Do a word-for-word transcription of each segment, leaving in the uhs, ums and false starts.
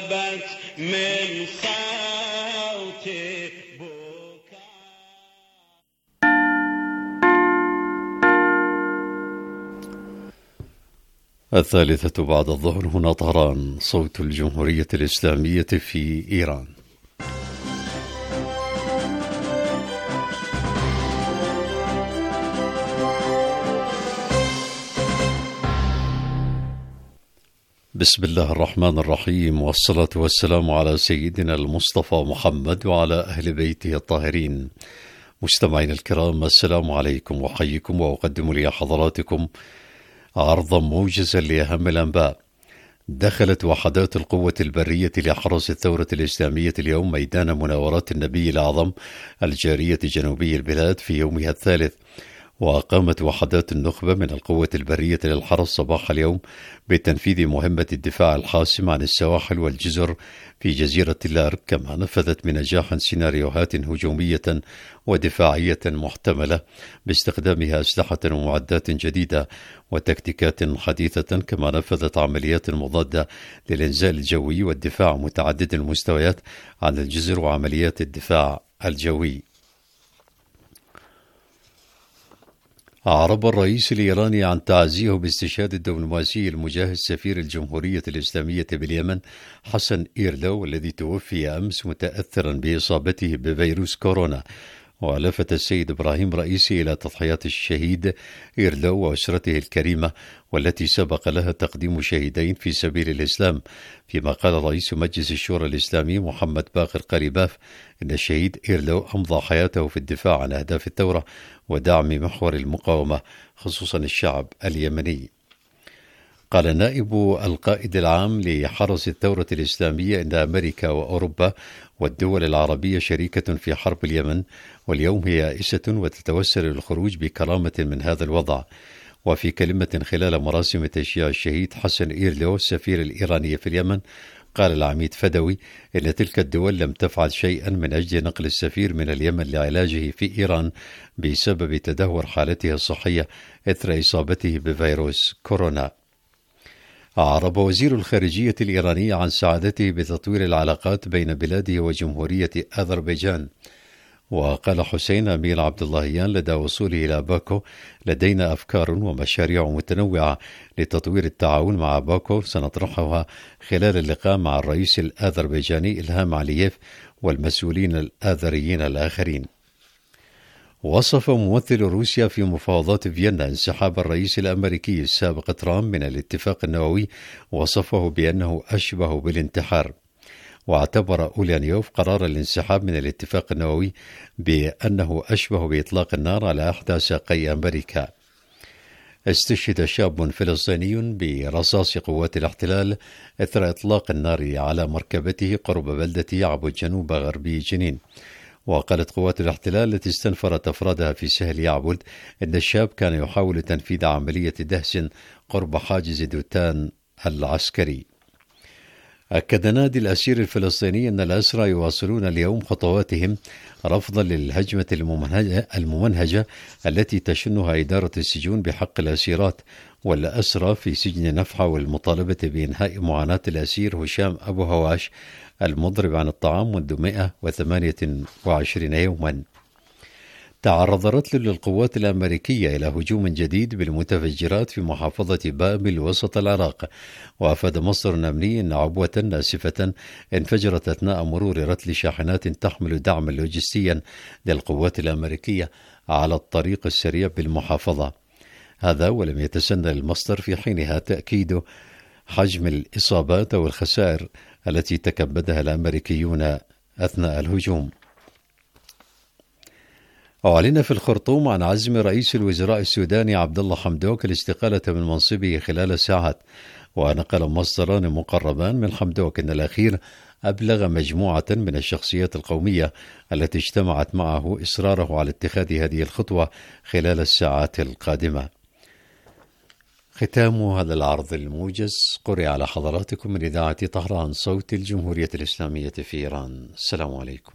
ذهبت من صوت بكاء. الثالثة بعد الظهر، هنا طهران، صوت الجمهورية الإسلامية في إيران. بسم الله الرحمن الرحيم، والصلاة والسلام على سيدنا المصطفى محمد وعلى أهل بيته الطاهرين. مستمعين الكرام، السلام عليكم، وحيكم وأقدم لي حضراتكم عرضا موجزا لأهم الأنباء. دخلت وحدات القوة البرية لحرس الثورة الإسلامية اليوم ميدان مناورات النبي الأعظم الجارية جنوبي البلاد في يومها الثالث. وقامت وحدات النخبة من القوة البرية للحرس صباح اليوم بتنفيذ مهمة الدفاع الحاسم عن السواحل والجزر في جزيرة الأرك، كما نفذت بنجاح سيناريوهات هجومية ودفاعية محتملة باستخدامها أسلحة ومعدات جديدة وتكتيكات حديثة، كما نفذت عمليات مضادة للإنزال الجوي والدفاع متعدد المستويات عن الجزر وعمليات الدفاع الجوي. أعرب الرئيس الإيراني عن تعزيه باستشهاد الدبلوماسي المجاهد سفير الجمهورية الإسلامية باليمن حسن إيرلو، الذي توفي أمس متأثرا بإصابته بفيروس كورونا. ولفت السيد إبراهيم رئيسي إلى تضحيات الشهيد إيرلو وأسرته الكريمة، والتي سبق لها تقديم شهيدين في سبيل الإسلام، فيما قال رئيس مجلس الشورى الإسلامي محمد باقر قريباف إن الشهيد إيرلو أمضى حياته في الدفاع عن أهداف الثورة ودعم محور المقاومة، خصوصا الشعب اليمني. قال نائب القائد العام لحرس الثورة الإسلامية إن أمريكا وأوروبا والدول العربية شريكة في حرب اليمن، واليوم هي يائسة وتتوسل للخروج بكرامة من هذا الوضع. وفي كلمة خلال مراسم تشييع الشهيد حسن إيرلو السفير الإيراني في اليمن، قال العميد فدوي إن تلك الدول لم تفعل شيئا من أجل نقل السفير من اليمن لعلاجه في إيران بسبب تدهور حالته الصحية إثر إصابته بفيروس كورونا. أعرب وزير الخارجية الإيراني عن سعادته بتطوير العلاقات بين بلاده وجمهورية أذربيجان. وقال حسين أمير عبد اللهيان لدى وصوله إلى باكو: لدينا أفكار ومشاريع متنوعة لتطوير التعاون مع باكو سنطرحها خلال اللقاء مع الرئيس الأذربيجاني إلهام علييف والمسؤولين الآذريين الآخرين. وصف ممثل روسيا في مفاوضات فيينا انسحاب الرئيس الأمريكي السابق ترامب من الاتفاق النووي، وصفه بأنه أشبه بالانتحار. واعتبر أوليانيوف قرار الانسحاب من الاتفاق النووي بأنه أشبه بإطلاق النار على إحدى ساقي أمريكا. استشهد شاب فلسطيني برصاص قوات الاحتلال إثر إطلاق النار على مركبته قرب بلدة يعبد جنوب غربي جنين. وقالت قوات الاحتلال التي استنفرت أفرادها في سهل يعبد إن الشاب كان يحاول تنفيذ عملية دهس قرب حاجز دوتان العسكري. أكد نادي الأسير الفلسطيني أن الأسرى يواصلون اليوم خطواتهم رفضا للهجمة الممنهجة, الممنهجة التي تشنها إدارة السجون بحق الأسيرات والأسرى في سجن نفحة، والمطالبة بإنهاء معاناة الأسير هشام أبو هواش المضرب عن الطعام منذ مئة وثمانية وعشرين يوما. تعرض رتل للقوات الأمريكية إلى هجوم جديد بالمتفجرات في محافظة بابل وسط العراق. وأفاد مصدر أمني أن عبوة ناسفة انفجرت أثناء مرور رتل شاحنات تحمل دعما لوجستيا للقوات الأمريكية على الطريق السريع بالمحافظة. هذا ولم يتسنى المصدر في حينها تأكيد حجم الإصابات والخسائر التي تكبدها الأمريكيون أثناء الهجوم. أعلن في الخرطوم عن عزم رئيس الوزراء السوداني عبد الله حمدوك الاستقالة من منصبه خلال ساعات. ونقل مصدران مقربان من حمدوك أن الأخير أبلغ مجموعة من الشخصيات القومية التي اجتمعت معه إصراره على اتخاذ هذه الخطوة خلال الساعات القادمة. ختام هذا العرض الموجز قرئ على حضراتكم من إذاعة طهران صوت الجمهورية الإسلامية في إيران. السلام عليكم.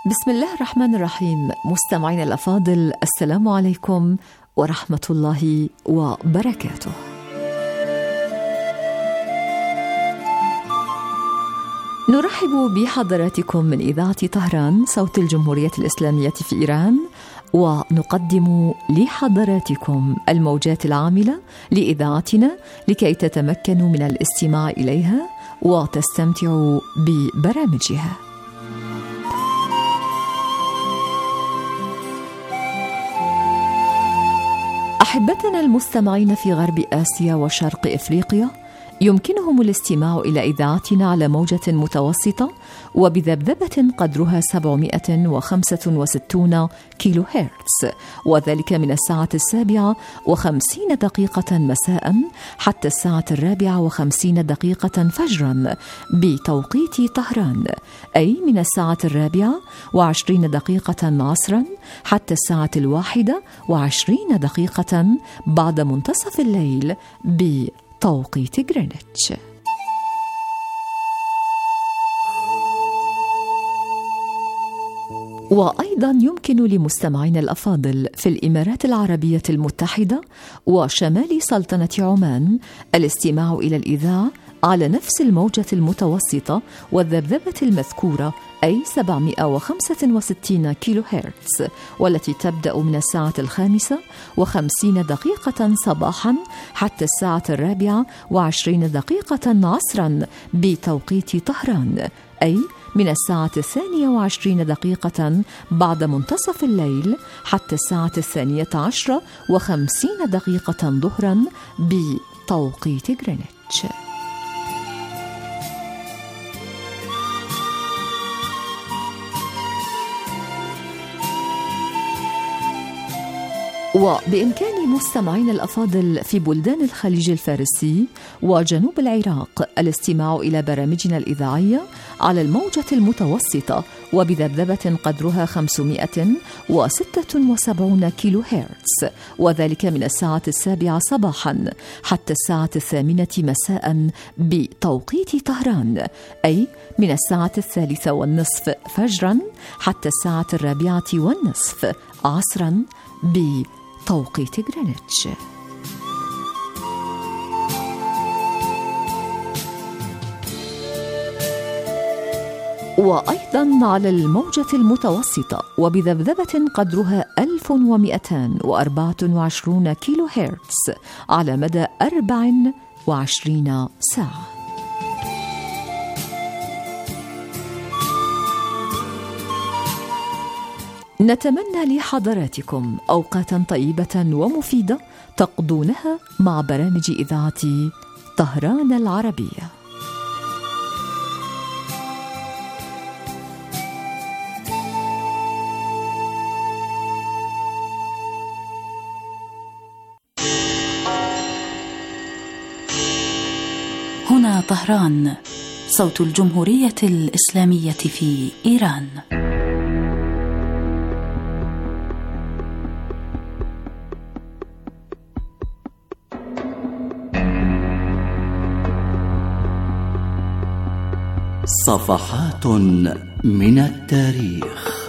بسم الله الرحمن الرحيم. مستمعين الأفاضل، السلام عليكم ورحمة الله وبركاته. نرحب بحضراتكم من إذاعة طهران صوت الجمهورية الإسلامية في إيران، ونقدم لحضراتكم الموجات العاملة لإذاعتنا لكي تتمكنوا من الاستماع إليها وتستمتعوا ببرامجها. أحبتنا المستمعين في غرب آسيا وشرق إفريقيا، يمكنهم الاستماع إلى إذاعتنا على موجة متوسطة وبذبذبة قدرها سبعمائة وخمسة وستين كيلو هرتز، وذلك من الساعة السابعة وخمسين دقيقة مساء حتى الساعة الرابعة وخمسين دقيقة فجرا بتوقيت طهران، أي من الساعة الرابعة وعشرين دقيقة عصرا حتى الساعة الواحدة وعشرين دقيقة بعد منتصف الليل ب توقيت غرينتش. وأيضا يمكن لمستمعينا الأفاضل في الإمارات العربية المتحدة وشمال سلطنة عمان الاستماع إلى الإذاعة على نفس الموجة المتوسطة والذبذبة المذكورة، أي سبعمائة وخمسة وستين كيلو هرتز، والتي تبدأ من الساعة الخامسة وخمسين دقيقة صباحا حتى الساعة الرابعة وعشرين دقيقة عصرا بتوقيت طهران، أي من الساعة الثانية وعشرين دقيقة بعد منتصف الليل حتى الساعة الثانية عشرة وخمسين دقيقة ظهرا بتوقيت غرينتش. وبإمكان مستمعين الأفاضل في بلدان الخليج الفارسي وجنوب العراق الاستماع إلى برامجنا الإذاعية على الموجة المتوسطة وبذبذبة قدرها خمسمائة وستة وسبعين كيلو هرتز، وذلك من الساعة السابعة صباحا حتى الساعة الثامنة مساء بتوقيت طهران، أي من الساعة الثالثة والنصف فجرا حتى الساعة الرابعة والنصف عصرا بتوقيت غرينتش. وأيضا على الموجة المتوسطة وبذبذبة قدرها ألف ومئتين وأربعة وعشرين كيلو هرتز على مدى أربع وعشرين ساعة. نتمنى لحضراتكم أوقاتا طيبة ومفيدة تقضونها مع برامج إذاعة طهران العربية. هنا طهران صوت الجمهورية الإسلامية في إيران. صفحات من التاريخ.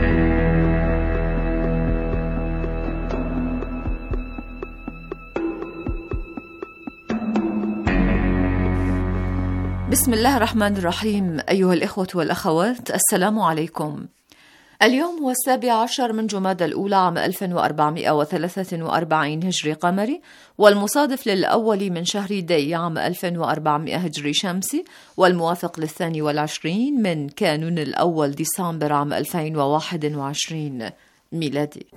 بسم الله الرحمن الرحيم. أيها الإخوة والأخوات، السلام عليكم. اليوم هو السابع عشر من جمادى الأولى عام ألف وأربعمائة وثلاثة وأربعين هجري قمري، والمصادف للأول من شهر دي عام ألف وأربعمائة هجري شمسي، والموافق للثاني والعشرين من كانون الأول ديسمبر عام ألفين وواحد وعشرين ميلادي.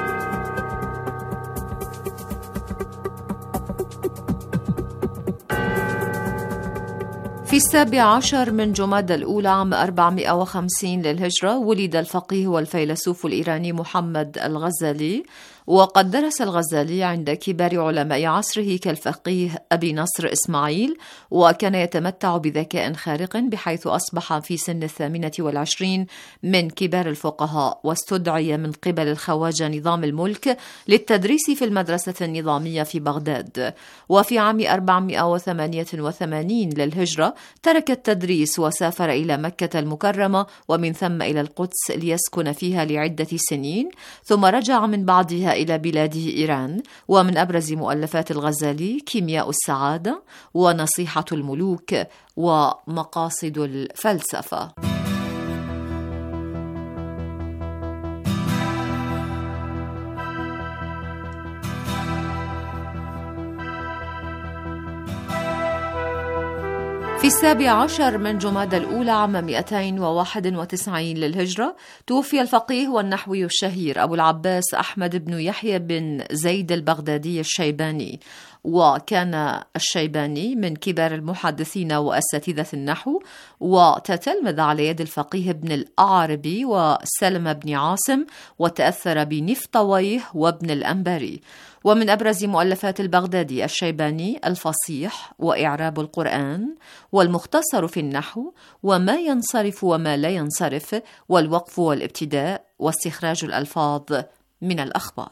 في السابع عشر من جمادى الأولى عام أربعمائة وخمسين للهجرة ولد الفقيه والفيلسوف الإيراني محمد الغزالي، وقد درس الغزالي عند كبار علماء عصره كالفقيه أبي نصر إسماعيل، وكان يتمتع بذكاء خارق بحيث أصبح في سن الثامنة والعشرين من كبار الفقهاء، واستدعي من قبل الخواجة نظام الملك للتدريس في المدرسة النظامية في بغداد. وفي عام أربعمائة وثمانية وثمانين للهجرة ترك التدريس وسافر إلى مكة المكرمة ومن ثم إلى القدس ليسكن فيها لعدة سنين، ثم رجع من بعدها إلى بلاده إيران. ومن أبرز مؤلفات الغزالي كيمياء السعادة ونصيحة الملوك ومقاصد الفلسفة. في السابع عشر من جمادى الأولى عام مئتين وواحد وتسعين للهجرة توفي الفقيه والنحوي الشهير أبو العباس أحمد بن يحيى بن زيد البغدادي الشيباني. وكان الشيباني من كبار المحدثين وأساتذة النحو، وتتلمذ على يد الفقيه ابن الأعربي وسلم بن عاصم، وتأثر بنفطويه وابن الأنباري. ومن أبرز مؤلفات البغدادي الشيباني الفصيح وإعراب القرآن، والمختصر في النحو، وما ينصرف وما لا ينصرف، والوقف والابتداء، واستخراج الألفاظ من الأخبار.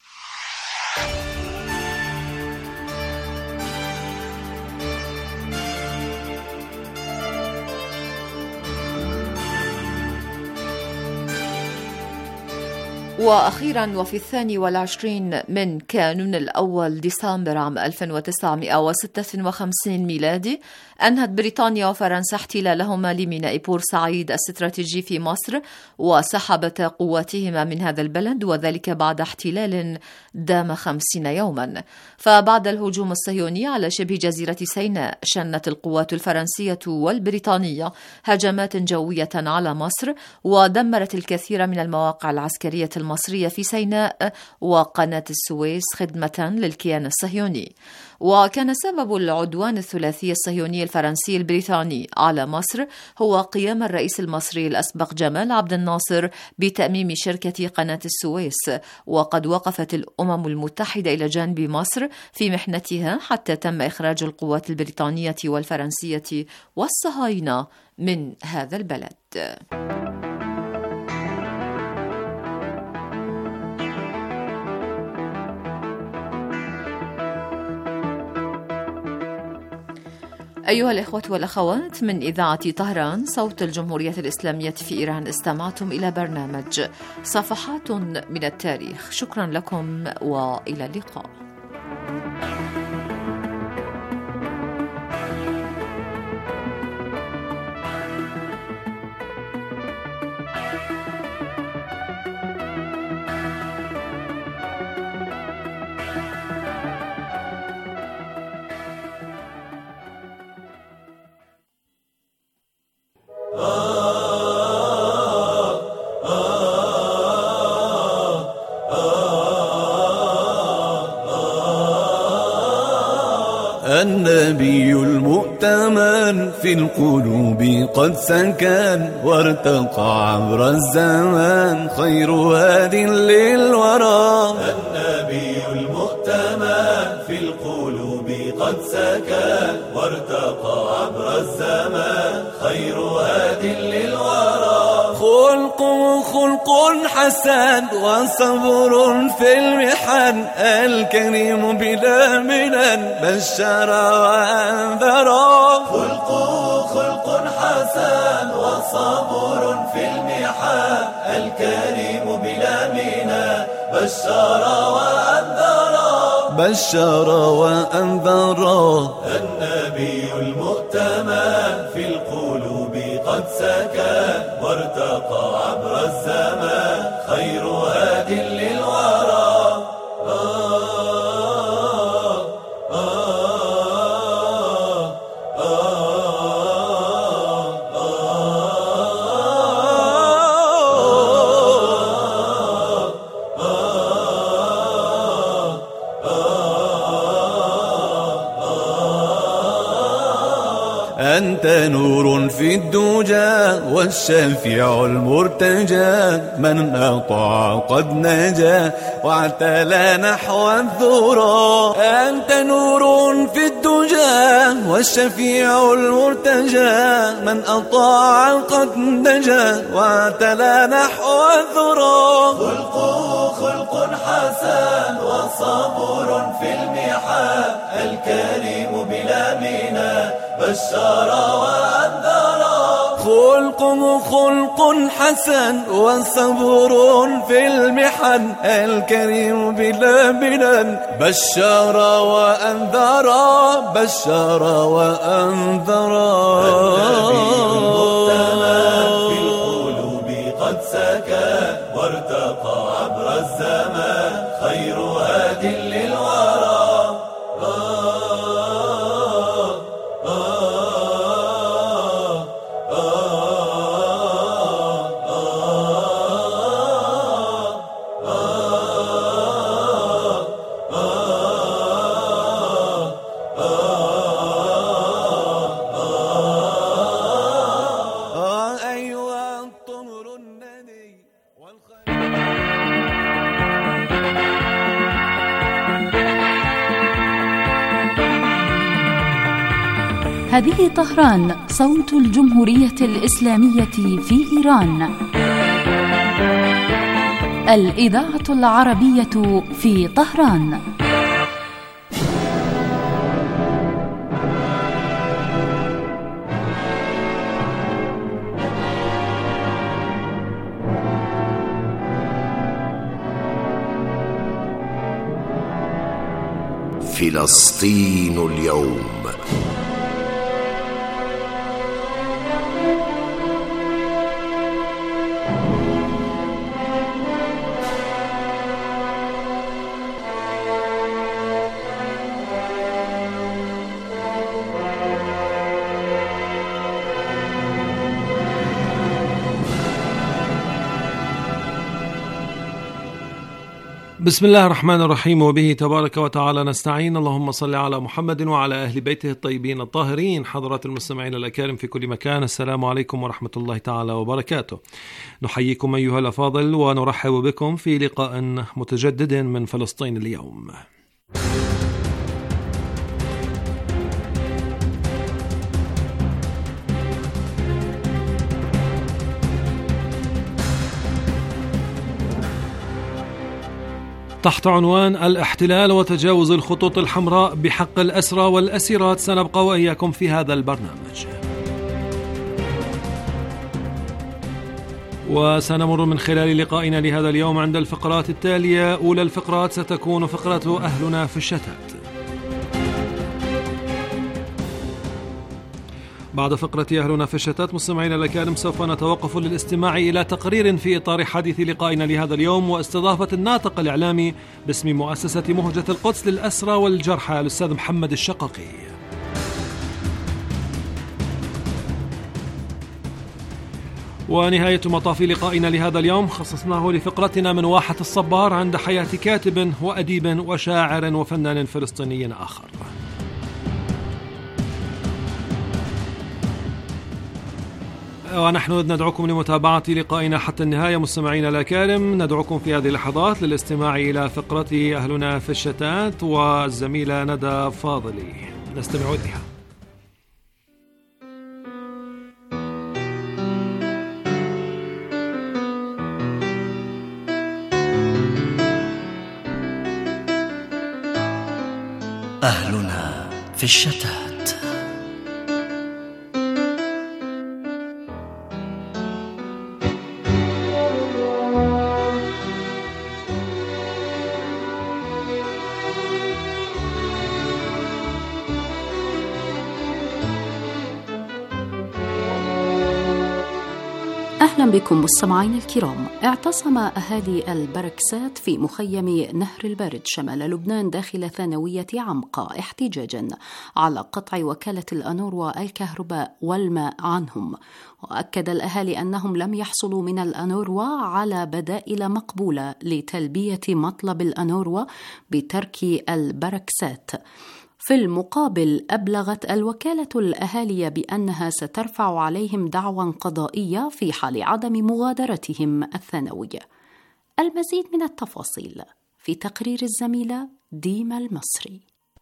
وأخيرا وفي الثاني والعشرين من كانون الأول ديسمبر عام ألف وتسعمائة وستة وخمسين ميلادي أنهت بريطانيا وفرنسا احتلالهما لميناء بورسعيد الاستراتيجي في مصر، وسحبت قواتهما من هذا البلد، وذلك بعد احتلال دام خمسين يوما. فبعد الهجوم الصهيوني على شبه جزيرة سيناء شنت القوات الفرنسية والبريطانية هجمات جوية على مصر، ودمرت الكثير من المواقع العسكرية المصرية في سيناء وقناة السويس خدمة للكيان الصهيوني. وكان سبب العدوان الثلاثي الصهيوني الفرنسي البريطاني على مصر هو قيام الرئيس المصري الأسبق جمال عبد الناصر بتأميم شركة قناة السويس، وقد وقفت الأمم المتحدة إلى جانب مصر في محنتها حتى تم إخراج القوات البريطانية والفرنسية والصهاينة من هذا البلد. أيها الإخوة والأخوات، من إذاعة طهران صوت الجمهورية الإسلامية في إيران استمعتم إلى برنامج صفحات من التاريخ. شكرا لكم وإلى اللقاء. النبي المؤتمن في القلوب قد سكن وارتقى عبر الزمان خير هاد للورى. النبي المؤتمن في القلوب قد سكن وارتقى عبر الزمان خير هاد للورى. خلق خلق حسن وصبر في المحن الكريم بلا منن بشر وانذر. خلق خلق حسن وصبر في المحن الكريم بلا منن بشر وانذر. بشر وانذر. النبي المؤتمن في القلوب قد سكن وارتقى عبر الزمان خير هاد للورى. أنت نور في الدجى والشفيع المرتجى، من أطاع قد نجا واعتلى نحو الذرى. أنت نور في الدجى والشفيع المرتجى، من أطاع قد نجا واعتلى نحو الذرى. خلقه خلق حسن وصبر في المحن، الكريم بلا منى بشر وأنذر. خلقه خلق حسن وصبر في المحن، الكريم بلا منن بشر وأنذر. بشر وأنذر. النبي المؤتمن في القلوب قد سكن، وارتقى عبر الزمان خير هاد للورى. هذه طهران، صوت الجمهورية الإسلامية في إيران. الإذاعة العربية في طهران. فلسطين اليوم. بسم الله الرحمن الرحيم، وبه تبارك وتعالى نستعين. اللهم صل على محمد وعلى أهل بيته الطيبين الطاهرين. حضرات المستمعين الأكارم في كل مكان، السلام عليكم ورحمة الله تعالى وبركاته. نحييكم أيها الأفاضل ونرحب بكم في لقاء متجدد من فلسطين اليوم. تحت عنوان الاحتلال وتجاوز الخطوط الحمراء بحق الأسرى والأسيرات سنبقى وإياكم في هذا البرنامج، وسنمر من خلال لقائنا لهذا اليوم عند الفقرات التالية. أولى الفقرات ستكون فقرة أهلنا في الشتات. بعد فقرة أهلنا في الشتات مستمعينا الأكارم سوف نتوقف للاستماع إلى تقرير في إطار حديث لقائنا لهذا اليوم، واستضافة الناطق الإعلامي باسم مؤسسة مهجة القدس للأسرى والجرحى الأستاذ محمد الشققي. ونهاية مطاف لقائنا لهذا اليوم خصصناه لفقرتنا من واحة الصبار عند حياة كاتب وأديب وشاعر وفنان فلسطيني آخر. ونحن ندعوكم لمتابعة لقائنا حتى النهاية مستمعينا الأكارم. ندعوكم في هذه اللحظات للاستماع إلى فقرة أهلنا في الشتات والزميلة ندى فاضلي، نستمع إليها. أهلنا في الشتات. أهلا بكم مستمعين الكرام. اعتصم أهالي البركسات في مخيم نهر البرد شمال لبنان داخل ثانوية عمقة احتجاجا على قطع وكالة الأنوروا الكهرباء والماء عنهم. وأكد الأهالي أنهم لم يحصلوا من الأنوروا على بدائل مقبولة لتلبية مطلب الأنوروا بترك البركسات. في المقابل أبلغت الوكالة الأهالي بأنها سترفع عليهم دعوى قضائية في حال عدم مغادرتهم الثانوية. المزيد من التفاصيل في تقرير الزميلة ديما المصري.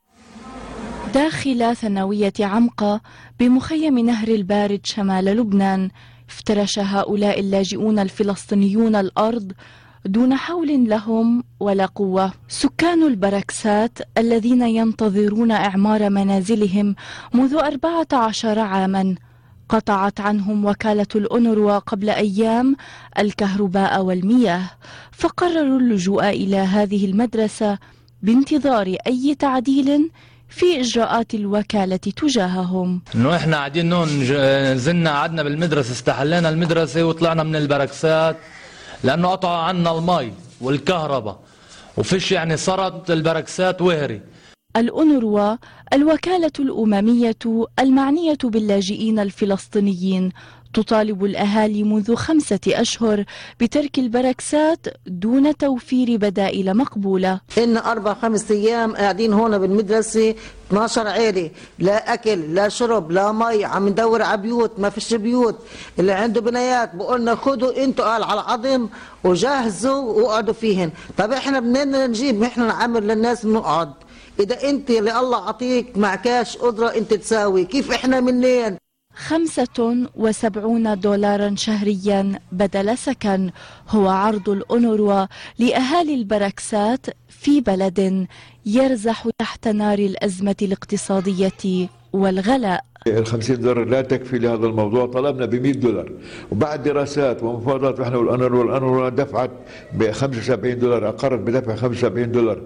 داخل ثانوية عمقة بمخيم نهر البارد شمال لبنان، افترش هؤلاء اللاجئون الفلسطينيون الأرض دون حول لهم ولا قوة. سكان البركسات الذين ينتظرون إعمار منازلهم منذ أربعة عشر عاما قطعت عنهم وكالة الأونروا قبل أيام الكهرباء والمياه، فقرروا اللجوء إلى هذه المدرسة بانتظار أي تعديل في إجراءات الوكالة تجاههم. إنه إحنا قاعدين نون نزلنا قعدنا بالمدرسة، استحلينا المدرسة وطلعنا من البركسات لأنه قطعوا عنا المي والكهرباء وفيش يعني صرت البركسات وهري. الأونروا الوكالة الأممية المعنية باللاجئين الفلسطينيين تطالب الأهالي منذ خمسة أشهر بترك البركسات دون توفير بدائل مقبولة. إن أربع خمس أيام قاعدين هون بالمدرسة اثني عشر عائلة، لا أكل لا شرب لا مي، عم ندور على بيوت ما فيش بيوت. اللي عنده بنايات بقولنا خدوا انتوا قال على العظم وجهزوا وقعدوا فيهن. طب احنا بدنا نجيب احنا نعمل للناس نقعد؟ إذا أنت اللي الله عطيك معكاش قدرة أنت تساوي، كيف إحنا منين؟ خمسة وسبعون دولارا شهريا بدل سكن هو عرض الأونروا لأهالي البركسات في بلد يرزح تحت نار الأزمة الاقتصادية والغلاء. الخمسين دولار لا تكفي لهذا الموضوع، طلبنا بمئة دولار وبعد دراسات ومفاوضات احنا والأونروا والأونروا دفعت بخمسة وسبعين دولار، أقرت بدفع خمسة وسبعين دولار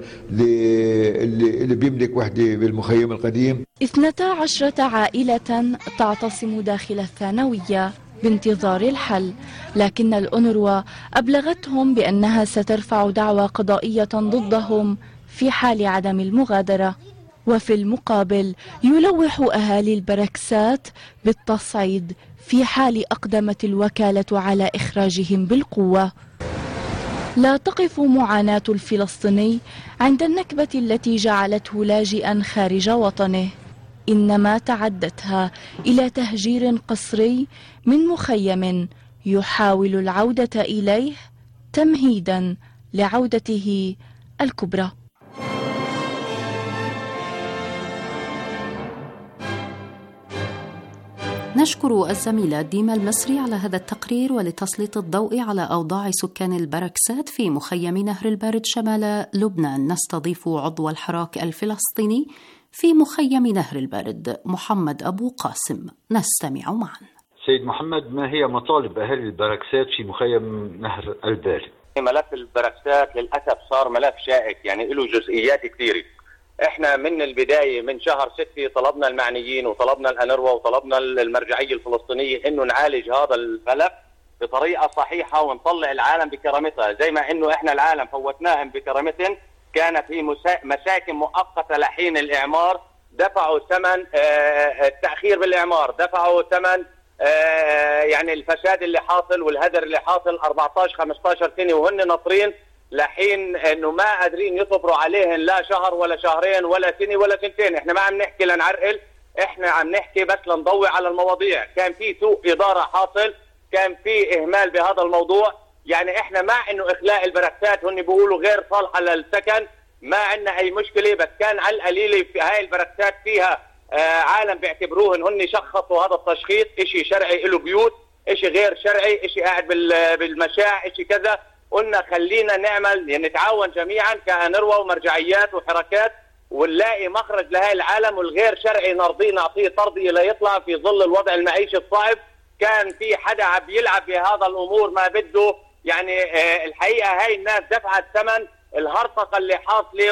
اللي, اللي بيملك وحدة بالمخيم القديم. اثنتا عشرة عائلة تعتصم داخل الثانوية بانتظار الحل، لكن الأونروا أبلغتهم بأنها سترفع دعوى قضائية ضدهم في حال عدم المغادرة. وفي المقابل يلوح أهالي البركسات بالتصعيد في حال أقدمت الوكالة على إخراجهم بالقوة. لا تقف معاناة الفلسطيني عند النكبة التي جعلته لاجئا خارج وطنه، إنما تعدتها إلى تهجير قسري من مخيم يحاول العودة إليه تمهيدا لعودته الكبرى. نشكر الزميلة ديما المصري على هذا التقرير ولتسليط الضوء على أوضاع سكان البركسات في مخيم نهر البارد شمال لبنان. نستضيف عضو الحراك الفلسطيني في مخيم نهر البارد محمد أبو قاسم، نستمع معا. سيد محمد، ما هي مطالب أهالي البركسات في مخيم نهر البارد؟ ملف البركسات للأسف صار ملف شائك، يعني له جزئيات كثيرة. احنا من البداية من شهر ستة طلبنا المعنيين وطلبنا الأونروا وطلبنا المرجعية الفلسطينية انه نعالج هذا الملف بطريقة صحيحة ونطلع العالم بكرامتها، زي ما انه احنا العالم فوتناهم بكرامتهم. كان في مساكن مؤقتة لحين الإعمار، دفعوا ثمن التأخير بالإعمار، دفعوا ثمن يعني الفساد اللي حاصل والهدر اللي حاصل أربعة عشر خمسة عشر سنة وهن ناطرين لحين انه ما قادرين يصبروا عليهن لا شهر ولا شهرين ولا سنه ولا سنتين. احنا ما عم نحكي لنعرقل، احنا عم نحكي بس لنضوي على المواضيع. كان في سوء اداره حاصل، كان في اهمال بهذا الموضوع. يعني احنا مع انه اخلاء البركسات هن بيقولوا غير صالحه للسكن، ما عندنا اي مشكله، بس كان على القليله في هاي البركسات فيها آه عالم بيعتبروهن هن شخصوا هذا التشخيص اشي شرعي له بيوت، اشي غير شرعي، اشي قاعد بالمشاع، اشي كذا. قلنا خلينا نعمل يعني نتعاون جميعا كأونروا ومرجعيات وحركات ونلاقي مخرج لهذا العالم، والغير شرعي نرضيه نعطيه ترضيه ليطلع في ظل الوضع المعيشي الصعب. كان في حدا عم يلعب بهذا الامور ما بده، يعني آه الحقيقه هاي الناس دفعت ثمن الهرطقه اللي حاصله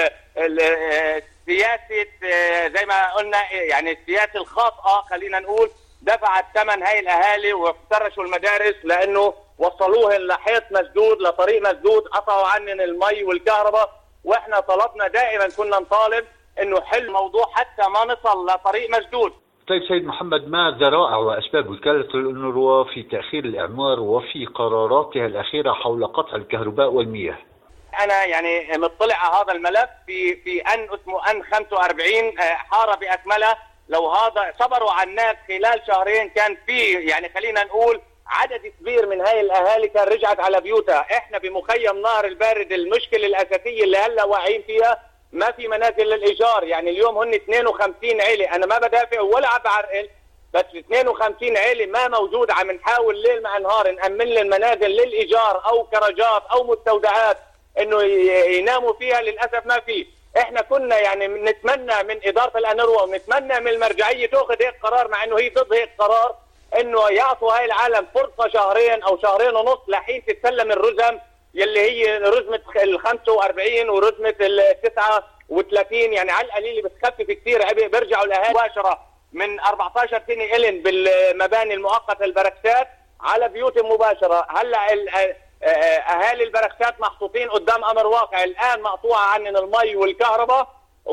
والسياسه آه زي ما قلنا، يعني السياسه الخاطئه خلينا نقول دفعت ثمن هاي الاهالي وافترشوا المدارس لانه وصلوهن لحيط مسدود لطريق مسدود، قطعوا عنن المي والكهرباء. واحنا طلبنا دائما كنا نطالب انه حل موضوع حتى ما نصل لطريق مسدود. طيب سيد محمد، ما ذرائع واسباب وكالة الأونروا في تأخير الإعمار وفي قراراتها الأخيرة حول قطع الكهرباء والمياه؟ انا يعني مطلع على هذا الملف في في ان اسمه ان خمسة وأربعين حاره باكملها. لو هذا صبروا على الناس خلال شهرين كان في يعني خلينا نقول عدد كبير من هاي الاهالي كان رجعت على بيوتها. احنا بمخيم نهر البارد المشكله الاساسيه اللي هلا واعيين فيها ما في منازل للايجار. يعني اليوم هن اثنين وخمسين عيله، انا ما بدافع ولا عم بعرقل، بس اثنين وخمسين عيله ما موجود، عم نحاول ليل مع نهار نامن لهم منازل للايجار او كراجات او مستودعات انه يناموا فيها. للاسف ما في. احنا كنا يعني نتمنى من اداره الانروا ونتمنى من المرجعيه تاخذ هيك قرار، مع انه هي ضد هيك قرار، انه يعطوا هاي العالم فرصه شهرين او شهرين ونص لحين تتسلم الرزم يلي هي رزمه ال خمسة وأربعين ورزمه ال تسعة وثلاثين. يعني على القليل بتخفف كثير عبء. بيرجعوا الاهالي مباشره من أربعة عشر سنه الين بالمباني المؤقته البركسات على بيوتهم مباشره. هلا اهالي البركسات محطوطين قدام امر واقع، الان مقطوعه عنهم المي والكهرباء،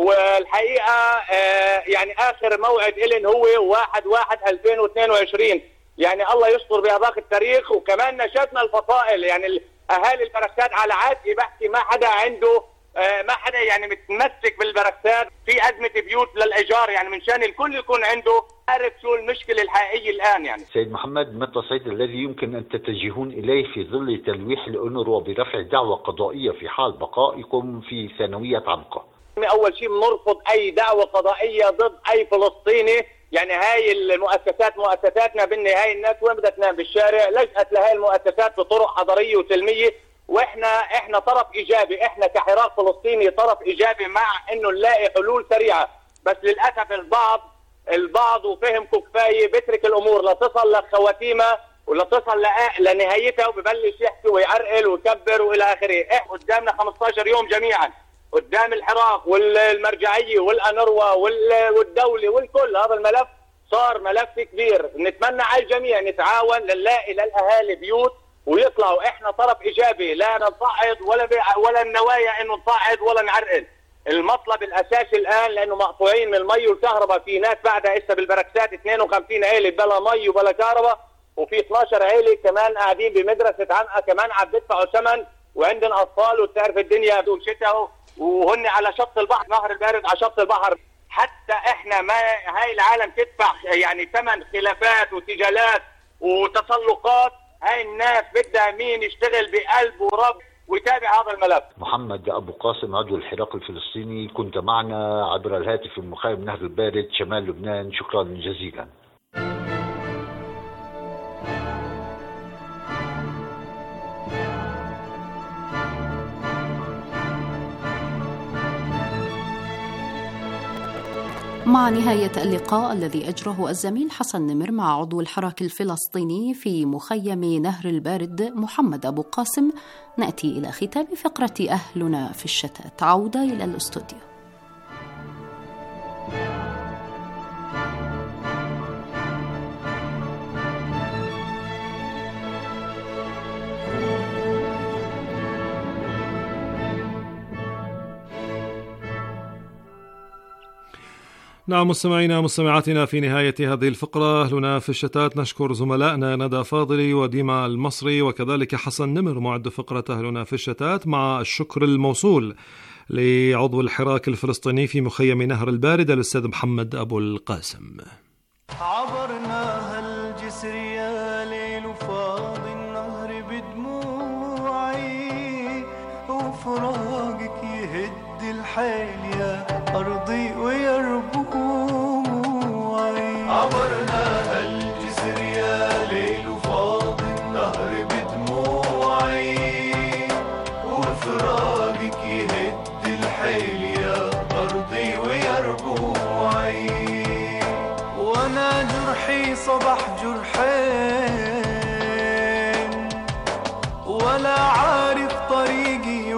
والحقيقه يعني اخر موعد الين هو واحد واحد ألفين واثنين وعشرين. يعني الله يستر بهذاك التاريخ. وكمان نشدنا الفصائل، يعني اهالي البركسات على عادي بحكي ما حدا عنده ما حدا يعني متمسك بالبركسات في ازمه بيوت للايجار، يعني من شان الكل يكون عنده عارف شو المشكله الحقيقيه الان. يعني سيد محمد، ما التصعيد الذي يمكن ان تتجهون اليه في ظل تلويح الأونروا برفع دعوى قضائيه في حال بقائكم في ثانويه عمقه؟ اول شيء بنرفض اي دعوه قضائيه ضد اي فلسطيني. يعني هاي المؤسسات مؤسساتنا بالنهايه، الناس وين بدها تنام؟ بالشارع. لجأت لهاي المؤسسات بطرق حضاريه وسلميه، واحنا احنا طرف ايجابي، احنا كحراك فلسطيني طرف ايجابي مع انه نلاقي حلول سريعه. بس للاسف البعض البعض وفهم كفايه بترك الامور لتصل لخواتيمها ولا تصل لنهايتها وببلش يحكي ويعرقل ويكبر والى اخره. احنا قدامنا خمسة عشر يوم جميعا قدام الحراك والمرجعيه والانروا والدوله والكل. هذا الملف صار ملف كبير. نتمنى على الجميع نتعاون لنلاقي للاهالي بيوت ويطلعوا. احنا طرف ايجابي، لا نصعد ولا ولا النوايا انه نصعد ولا نعرقل. المطلب الاساسي الان لانه مقطوعين من المي والكهرباء، في ناس بعدها اسا بالبركسات اثنين وخمسين عيله بلا مي وبلا كهرباء، وفي اثنعش عيله كمان قاعدين بمدرسه عمقه كمان عم بدفعوا ثمن، وعندنا اطفال وتعرف الدنيا بدون شتاء وهن على شط البحر، نهر البارد على شط البحر. حتى احنا ما هاي العالم تدفع يعني ثمن خلافات وسجالات وتسلقات. هاي الناس بدها مين يشتغل بقلب ورب ويتابع هذا الملف. محمد أبو قاسم، عضو الحراك الفلسطيني، كنت معنا عبر الهاتف في مخيم نهر البارد شمال لبنان. شكرا جزيلا. مع نهاية اللقاء الذي أجره الزميل حسن نمر مع عضو الحراك الفلسطيني في مخيم نهر البارد محمد أبو قاسم، نأتي إلى ختام فقرة أهلنا في الشتات. عودة إلى الاستوديو. نعم مستمعينا مستمعاتنا، في نهاية هذه الفقرة أهلنا في الشتات نشكر زملائنا ندى فاضلي وديما المصري وكذلك حسن نمر معد فقرة أهلنا في الشتات، مع الشكر الموصول لعضو الحراك الفلسطيني في مخيم نهر البارد الأستاذ محمد أبو القاسم. عبرنا هالجسر يا ليل وفاض النهر بدموعي، وفراقك يهد الحيل يا أرضي ويربوعي. عبرنا هالجسر يا ليل وفاض النهر بدموعي، وفراقك يهد الحيل يا أرضي ويربوعي. وانا جرحي صبح جرحين، ولا عارف طريقي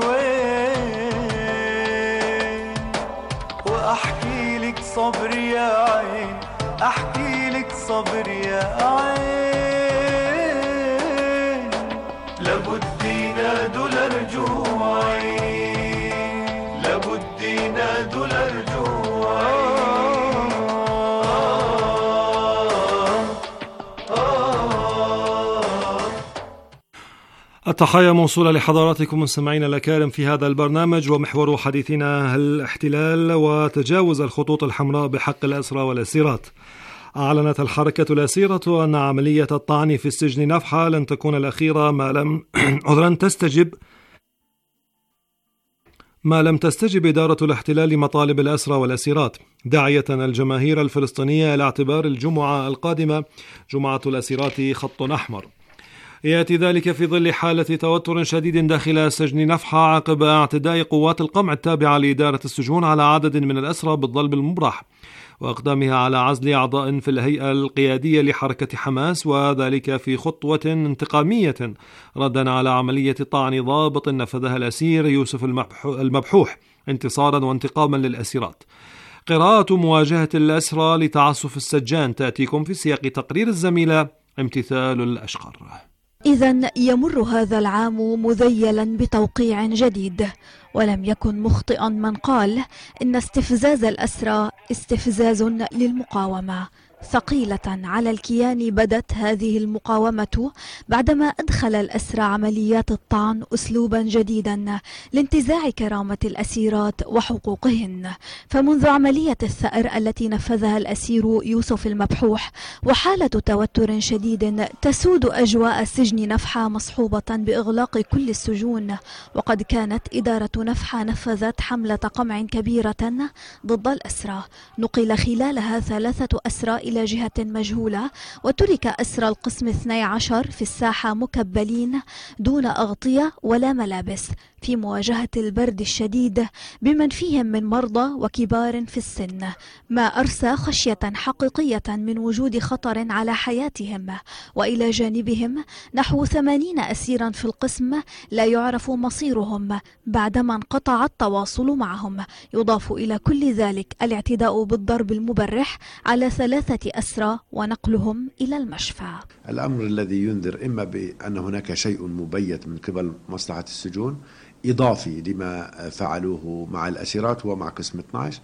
وين، واحكي لك صبر يا عين، احكي لك صبر يا عين. لابد ينادوا لرجوعي، لابد ينادوا لرجوعي. التحية موصولة لحضراتكم مستمعينا الأكارم في هذا البرنامج، ومحور حديثنا الاحتلال وتجاوز الخطوط الحمراء بحق الأسرى والأسيرات. أعلنت الحركة الأسيرة أن عملية الطعن في السجن نفحة لن تكون الأخيرة ما لم عذرا تستجب ما لم تستجب إدارة الاحتلال لمطالب الأسرى والأسيرات، داعية الجماهير الفلسطينية إلى اعتبار الجمعة القادمة جمعة الأسيرات خط أحمر. يأتي ذلك في ظل حالة توتر شديد داخل سجن نفحة عقب اعتداء قوات القمع التابعة لإدارة السجون على عدد من الأسرى بالضرب المبرح، وإقدامها على عزل أعضاء في الهيئة القيادية لحركة حماس، وذلك في خطوة انتقامية ردا على عملية طعن ضابط نفذها الأسير يوسف المبحوح انتصارا وانتقاما للأسيرات. قراءة مواجهة الأسرى لتعسف السجان تأتيكم في سياق تقرير الزميلة امتثال الأشقر. إذن يمر هذا العام مذيلا بتوقيع جديد، ولم يكن مخطئا من قال إن استفزاز الأسرى استفزاز للمقاومة. ثقيلة على الكيان بدت هذه المقاومة بعدما أدخل الأسرى عمليات الطعن أسلوبا جديدا لانتزاع كرامة الأسيرات وحقوقهن. فمنذ عملية الثأر التي نفذها الأسير يوسف المبحوح وحالة توتر شديد تسود أجواء سجن نفحة مصحوبة بإغلاق كل السجون، وقد كانت إدارة نفحة نفذت حملة قمع كبيرة ضد الأسرى. نقل خلالها ثلاثة أسرى إلى جهة مجهولة، وترك أسرى القسم اثني عشر في الساحة مكبلين دون أغطية ولا ملابس في مواجهة البرد الشديد بمن فيهم من مرضى وكبار في السن، ما أرسى خشية حقيقية من وجود خطر على حياتهم. وإلى جانبهم نحو ثمانين أسيرا في القسم لا يعرف مصيرهم بعدما انقطع التواصل معهم. يضاف إلى كل ذلك الاعتداء بالضرب المبرح على ثلاثة أسرى ونقلهم إلى المشفى. الأمر الذي ينذر إما بأن هناك شيء مبيت من قبل مصلحة السجون إضافي لما فعلوه مع الأسيرات ومع قسم اثني عشر،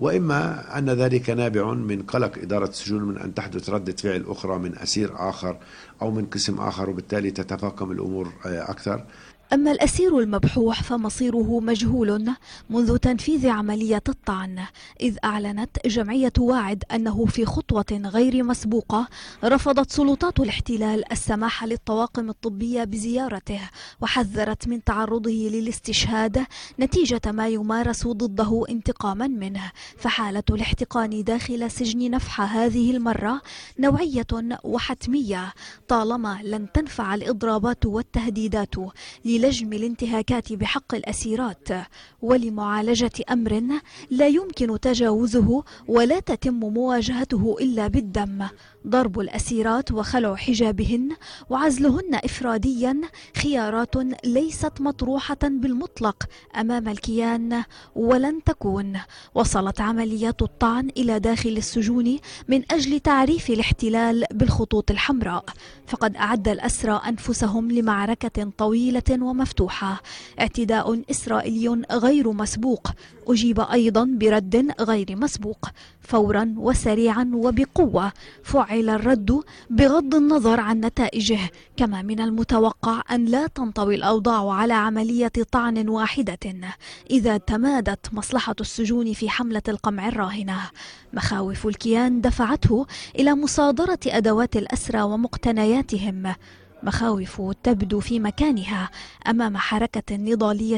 وإما أن ذلك نابع من قلق إدارة السجون من أن تحدث ردة فعل أخرى من أسير آخر أو من قسم آخر، وبالتالي تتفاقم الأمور أكثر. أما الأسير المبحوح فمصيره مجهول منذ تنفيذ عملية الطعن، إذ أعلنت جمعية واعد أنه في خطوة غير مسبوقة رفضت سلطات الاحتلال السماح للطواقم الطبية بزيارته، وحذرت من تعرضه للاستشهاد نتيجة ما يمارس ضده انتقاما منه. فحالة الاحتقان داخل سجن نفحة هذه المرة نوعية وحتمية، طالما لن تنفع الإضرابات والتهديدات للجم الانتهاكات بحق الأسيرات ولمعالجة أمر لا يمكن تجاوزه ولا تتم مواجهته إلا بالدم. ضرب الأسيرات وخلع حجابهن وعزلهن إفراديا خيارات ليست مطروحة بالمطلق أمام الكيان ولن تكون. وصلت عمليات الطعن إلى داخل السجون من أجل تعريف الاحتلال بالخطوط الحمراء، فقد أعد الأسرى أنفسهم لمعركة طويلة ومفتوحة. اعتداء إسرائيلي غير مسبوق أجيب أيضا برد غير مسبوق، فورا وسريعا وبقوة فعل الرد بغض النظر عن نتائجه. كما من المتوقع أن لا تنطوي الأوضاع على عملية طعن واحدة إذا تمادت مصلحة السجون في حملة القمع الراهنة. مخاوف الكيان دفعته إلى مصادرة أدوات الأسرى ومقتنياتهم، مخاوف تبدو في مكانها أمام حركة نضالية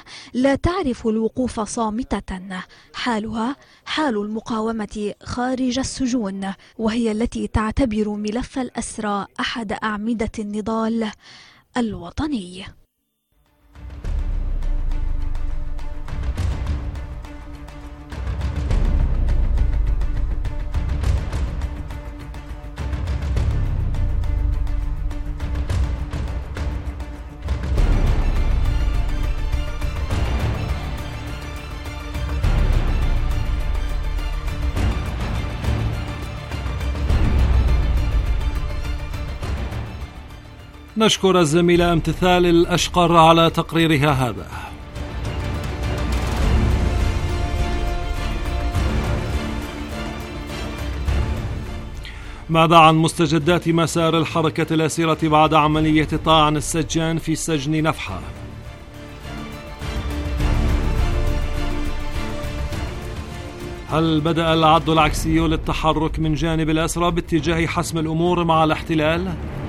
لا تعرف الوقوف صامتة. حالها حال المقاومة خارج السجون، وهي التي تعتبر ملف الأسرى أحد أعمدة النضال الوطني. نشكر الزميلة امتثال الأشقر على تقريرها هذا. ماذا عن مستجدات مسار الحركة الأسيرة بعد عملية طعن السجان في سجن نفحة؟ هل بدأ العد العكسي للتحرك من جانب الأسرى باتجاه حسم الأمور مع الاحتلال؟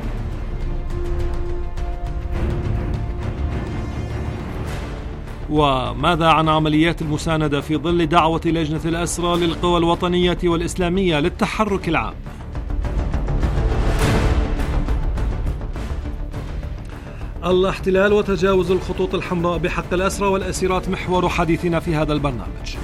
وماذا عن عمليات المساندة في ظل دعوة لجنة الأسرى للقوى الوطنية والإسلامية للتحرك العام؟ الاحتلال وتجاوز الخطوط الحمراء بحق الأسرى والأسيرات محور حديثنا في هذا البرنامج.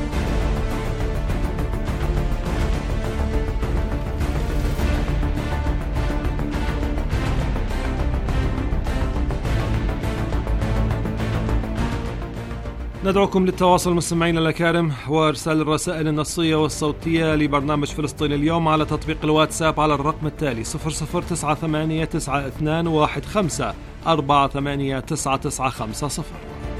ندعوكم للتواصل مستمعينا الأكارم وإرسال الرسائل النصية والصوتية لبرنامج فلسطين اليوم على تطبيق الواتساب على الرقم التالي صفر صفر تسعة ثمانية تسعة اثنان واحد خمسة أربعة ثمانية تسعة تسعة خمسة صفر.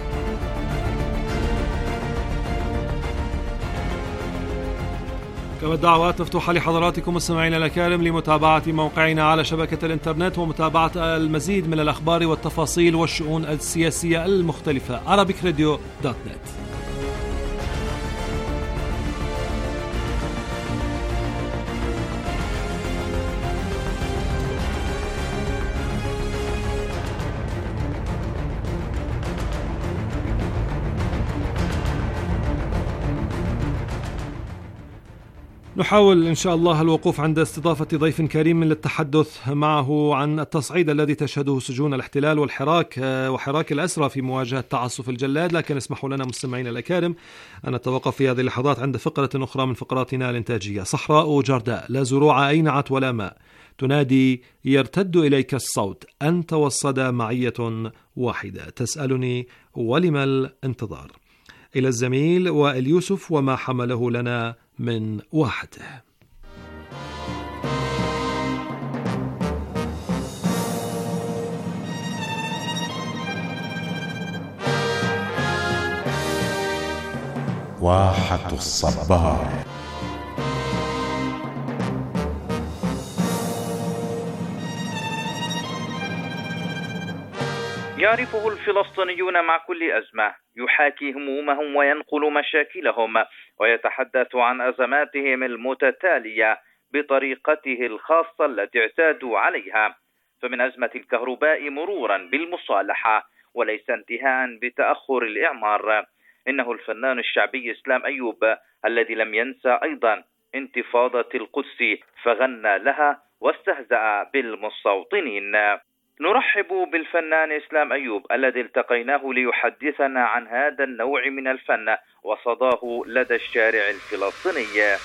كما الدعوات مفتوحة لحضراتكم مستمعينا الأكارم لمتابعة موقعنا على شبكة الإنترنت ومتابعة المزيد من الأخبار والتفاصيل والشؤون السياسية المختلفة. عربيك راديو دوت نت. نحاول إن شاء الله الوقوف عند استضافة ضيف كريم للتحدث معه عن التصعيد الذي تشهده سجون الاحتلال والحراك وحراك الأسرى في مواجهة تعسف الجلاد، لكن اسمحوا لنا مستمعين الأكارم أن نتوقف في هذه اللحظات عند فقرة أخرى من فقراتنا الإنتاجية. صحراء جرداء لا زروع أينعت ولا ماء، تنادي يرتد إليك الصوت، أنت والصدى معية واحدة، تسألني ولم الانتظار. إلى الزميل وائل يوسف وما حمله لنا من واحده. واحة الصبار. يعرفه الفلسطينيون مع كل أزمة، يحاكي همومهم وينقل مشاكلهم ويتحدث عن أزماتهم المتتالية بطريقته الخاصة التي اعتادوا عليها، فمن أزمة الكهرباء مرورا بالمصالحة وليس انتهاء بتأخر الإعمار. إنه الفنان الشعبي إسلام أيوب الذي لم ينسى أيضا انتفاضة القدس فغنى لها واستهزأ بالمستوطنين. نرحب بالفنان إسلام أيوب الذي التقيناه ليحدثنا عن هذا النوع من الفن وصداه لدى الشارع الفلسطيني.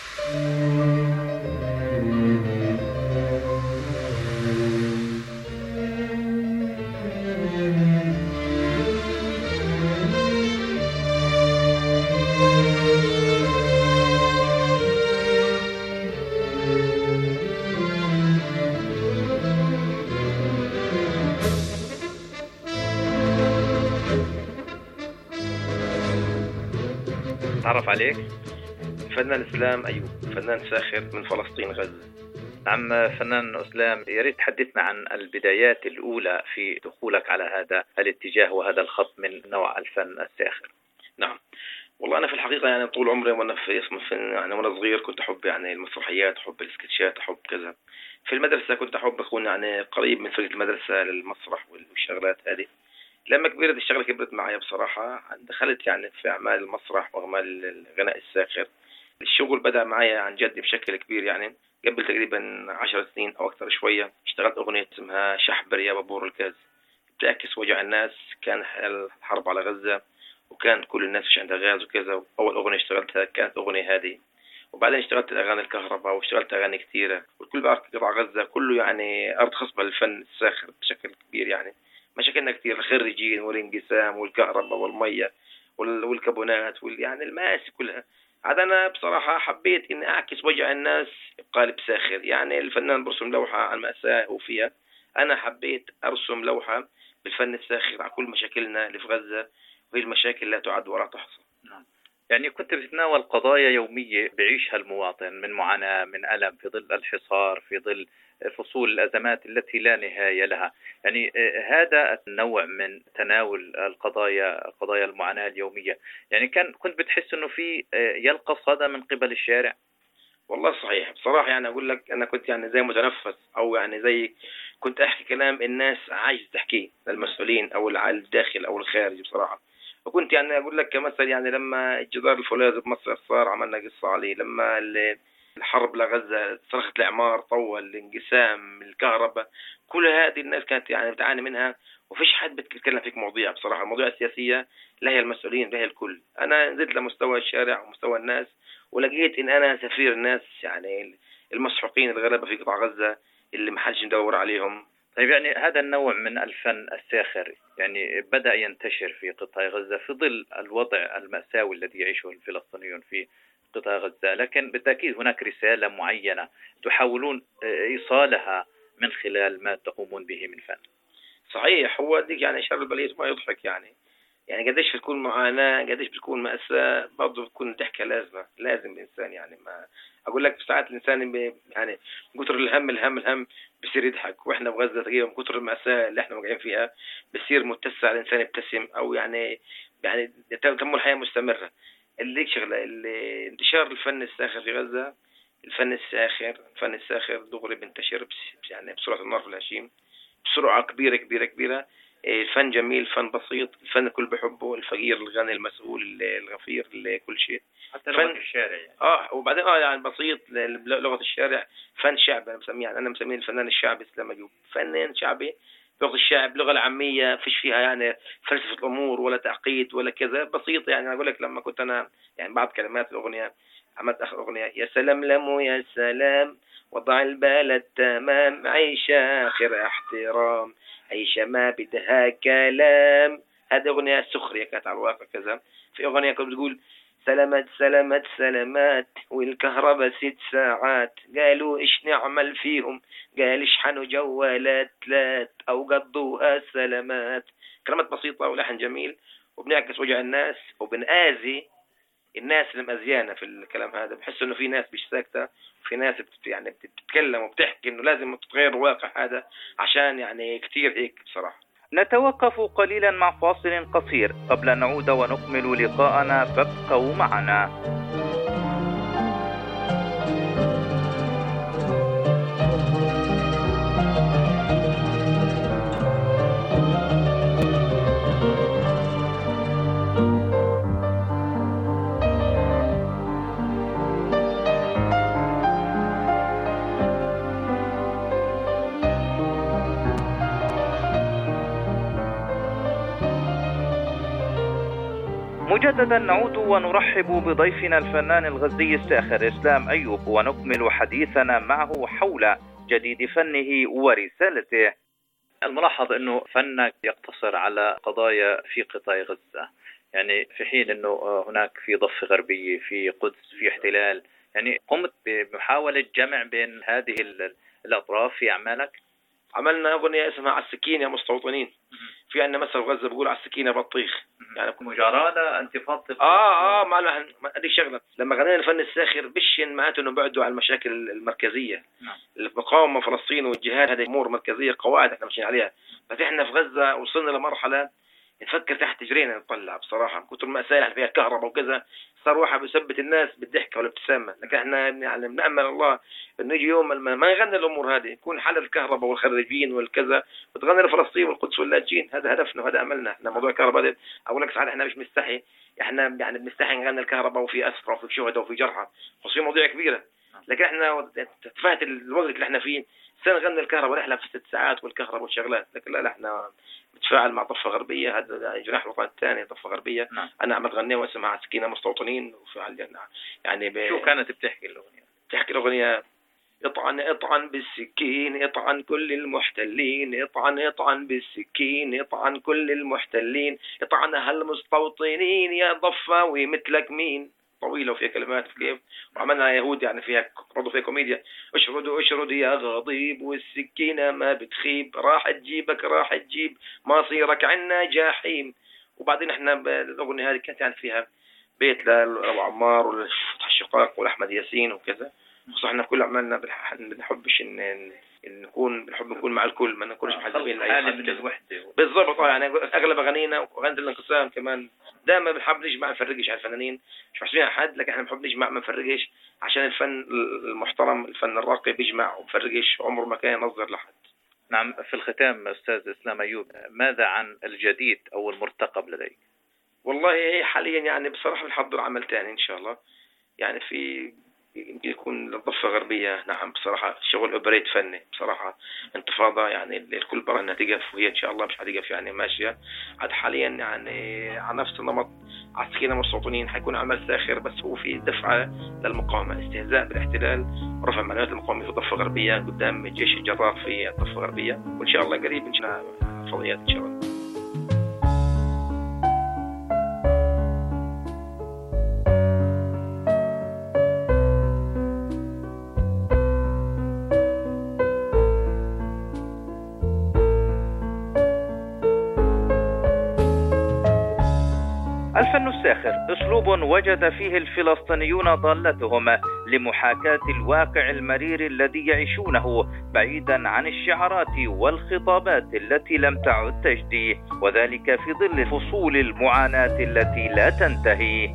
تعرف عليك فنان إسلام أيوب، فنان ساخر من فلسطين غزة. عم فنان إسلام، يا ريت تحدثنا عن البدايات الأولى في دخولك على هذا الاتجاه وهذا الخط من نوع الفن الساخر. نعم والله أنا في الحقيقة يعني طول عمري وأنا في اسم الفن يعني وأنا صغير كنت أحب يعني المسرحيات، أحب السكتشات، أحب كذا. في المدرسة كنت أحب أكون يعني قريب من فرقة المدرسة للمسرح والشغلات هذه. لما كبرت الشغلة كبرت معي بصراحة، دخلت يعني في أعمال المسرح وأعمال الغناء الساخر. الشغل بدأ معي عن جد بشكل كبير، يعني قبل تقريبا عشر سنين أو أكثر شوية اشتغلت أغنية اسمها شحبر يا بابور الكاز، بتعكس وجع الناس. كان الحرب على غزة وكان كل الناس مش عندها غاز وكذا. أول أغنية اشتغلتها كانت أغنية هذه، وبعدين اشتغلت أغاني الكهرباء واشتغلت أغاني كثيرة. والكل بعرف قطاع غزة كله يعني أرض خصبة للفن الساخر بشكل كبير. يعني مشاكلنا كثير، الخريجين والانقسام والكهرباء والمية والكابونات وال يعني المآسي كلها. عاد أنا بصراحة حبيت إني أعكس وجع الناس بقالب ساخر. يعني الفنان برسم لوحة عن مأساة وفيها، أنا حبيت أرسم لوحة بالفن الساخر على كل مشاكلنا اللي في غزة، وهي المشاكل لا تعد ولا تحصى. نعم. يعني كنت بتتناول قضايا يومية بعيشها المواطن من معاناة، من ألم، في ظل الحصار، في ظل فصول الأزمات التي لا نهاية لها. يعني هذا النوع من تناول القضايا، قضايا المعاناة اليومية، يعني كان كنت بتحس أنه في يلقى صدى من قبل الشارع؟ والله صحيح بصراحة. يعني أقول لك أنا كنت يعني زي متنفس، أو يعني زي كنت أحكي كلام الناس عايز تحكيه للمسؤولين أو الداخل أو الخارج بصراحة. وكنت يعني أقول لك كمثل، يعني لما الجدار الفولاذي بمصر صار عملنا قصة عليه، لما الحرب لغزة، صرخة الإعمار طول، الانقسام، الكهرباء، كل هذه الناس كانت يعني بتعاني منها، وفيش حد بيتكلم فيك مواضيع بصراحة. المواضيع السياسية لا هي المسؤولين لا هي الكل. أنا نزلت لمستوى الشارع ومستوى الناس، ولقيت إن أنا سفير الناس، يعني المسحوقين الغلبة في قطاع غزة اللي ما حدش ندور عليهم. طيب، يعني هذا النوع من الفن الساخر يعني بدأ ينتشر في قطاع غزة في ظل الوضع المأساوي الذي يعيشه الفلسطينيون في قطاع غزة، لكن بالتأكيد هناك رسالة معينة تحاولون إيصالها من خلال ما تقومون به من فن. صحيح، هو ديك يعني شر البلية ما يضحك. يعني يعني قديش بتكون معاناة، قديش بتكون مأساة، برضه بتكون ضحكة لازمة، لازم الإنسان يعني ما أقول لك ساعات الإنسان يعني من كتر الهم الهم الهم بصير يضحك. وإحنا بغزة تقريبا من كتر المأساة اللي إحنا واقعين فيها بصير متسع الإنسان يبتسم، أو يعني يعني تم الحياة مستمرة. اللي شغلة اللي انتشار الفن الساخر في غزة، الفن الساخر الفن الساخر دغري بينتشر يعني بسرعة النار في الهشيم، بسرعة كبيرة كبيرة كبيرة. الفن جميل، الفن بسيط، الفن الكل بحبه، الفقير الغني المسؤول الغفير كل شيء، حتى لغة الشارع يعني. اه وبعدين اه يعني بسيط لغة الشارع، فن شعبي. انا مسميه يعني انا مسميه الفنان الشعبي اسلام ايوب، فنان شعبي لغة الشعب، لغة العامية، فيش فيها يعني فلسفة الامور ولا تعقيد ولا كذا، بسيط. يعني انا اقول لك لما كنت انا يعني بعض كلمات الاغنية، عملت اخر اغنية يا سلام لمو يا سلام وضع البلد تمام، عيش اخر احترام، عيشة ما بدها كلام. هذه أغنية سخرية كانت على الواقع كذا. في أغنية كانت بتقول سلامات سلامات سلامات والكهرباء ست ساعات، قالوا إيش نعمل فيهم، قال اشحنوا جوالات تلات أو قضوها سلامات. كلمات بسيطة ولحن جميل، وبنعكس وجع الناس وبنآذي الناس اللي مأذيانا في الكلام هذا. بحس إنه في ناس مش ساكتة، وفي ناس بت يعني بتتكلم وبتحكي إنه لازم تتغير الواقع هذا، عشان يعني كتير هيك بصراحة. نتوقف قليلا مع فاصل قصير قبل أن نعود ونكمل لقاءنا، فابقوا معنا. مجددا نعود ونرحب بضيفنا الفنان الغزي الساخر إسلام أيوب، ونكمل حديثنا معه حول جديد فنه ورسالته. الملاحظ أنه فنك يقتصر على قضايا في قطاع غزة، يعني في حين أنه هناك في ضفة غربية، في قدس، في احتلال. يعني قمت بمحاولة جمع بين هذه الأطراف في أعمالك. عملنا أغنية اسمها على السكين يا مستوطنين. في عندنا مثل غزة بقول على السكينة بطيخ، يعني مجاراة انتفاضة. اه اه ما هذه شغله. لما غنينا الفن الساخر بشن معناته انه بعدوا عن المشاكل المركزيه. نعم. المقاومه فلسطين والجهاد هذه امور مركزيه، قواعد احنا ماشيين عليها. بس احنا في غزه وصلنا لمرحله نفكر تحت رجلينا نطلع بصراحه، من كثر المأساة اللي فيها الكهرباء وكذا صار واحد بيثبت الناس بالضحكه والابتسامه. لكن احنا يعني بنأمل الله انه يجي يوم ما يغني الامور هذه، يكون حل الكهرباء والخريجين والكذا، وتغني لفلسطين والقدس واللاجئين. هذا هدفنا وهذا املنا. احنا موضوع الكهرباء ده اقول لك ساعات احنا مش مستحي، احنا يعني بنستحي نغني الكهرباء وفي اسرى وفي شهداء وفي جرحى، خصوصا مواضيع كبيره. لكن احنا تفاهه الوقت اللي احنا فيه سنغني الكهرباء رحله في ست ساعات والكهرباء والشغلات. لكن لا, لا احنا بتفاعل مع ضفة غربية، هذا جناح الوطن الثاني ضفة غربية. نعم. أنا عملت غنية واسمها سكينة مستوطنين وفعل يعني ب... شو كانت بتحكي الأغنية؟ بتحكي الأغنية اطعن اطعن بالسكين اطعن كل المحتلين، اطعن اطعن بالسكين اطعن كل المحتلين، اطعن هالمستوطنين يا ضفاوي مثلك مين. طويلة وفيها كلمات كيف، وعملنا يهود يعني فيها برضه فيها كوميديا. اشرد اشرد يا غضيب والسكينة ما بتخيب، راح تجيبك راح تجيب مصيرك عنا جحيم. وبعدين احنا الأغنية هذه كانت يعني فيها بيت لأبو عمار والفتح الشقاق والأحمد ياسين وكذا. خصوصا احنا كل عملنا بنحبش إن نكون بنحب نكون مع الكل، ما نكونش محددين لأي حد من الوحدة بالضبط. يعني أغلب أغانينا وأغاني الانقسام كمان دائما بنحب نجمع ما نفرقش على الفنانين، مش محسوبين على حد، لكن احنا بنحب نجمع ما نفرقش عشان الفن المحترم الفن الراقي بيجمع ومفرقش، عمره ما كان ينظر لحد. نعم. في الختام أستاذ إسلام أيوب، ماذا عن الجديد أو المرتقب لديك؟ والله هي حاليا يعني بصراحة بنحضر عمل تاني إن شاء الله، يعني في يمكن يكون الضفة غربية. نعم بصراحة شغل أوبريت فني بصراحة، انتفاضة يعني الكل برا انها تقف، وهي إن شاء الله مش هتقف يعني ماشية. عاد حاليا يعني على نفس النمط عسكريين مستوطنين، حيكون عمل ساخر بس هو في دفعة للمقاومة، استهزاء بالاحتلال ورفع معنويات المقاومة في الضفة الغربية قدام جيش الجرار في الضفة الغربية، وإن شاء الله قريب إن شاء الله فضيات إن شاء الله. الفن الساخر أسلوب وجد فيه الفلسطينيون ضالتهم لمحاكاة الواقع المرير الذي يعيشونه، بعيدا عن الشعارات والخطابات التي لم تعد تجدي، وذلك في ظل فصول المعاناة التي لا تنتهي.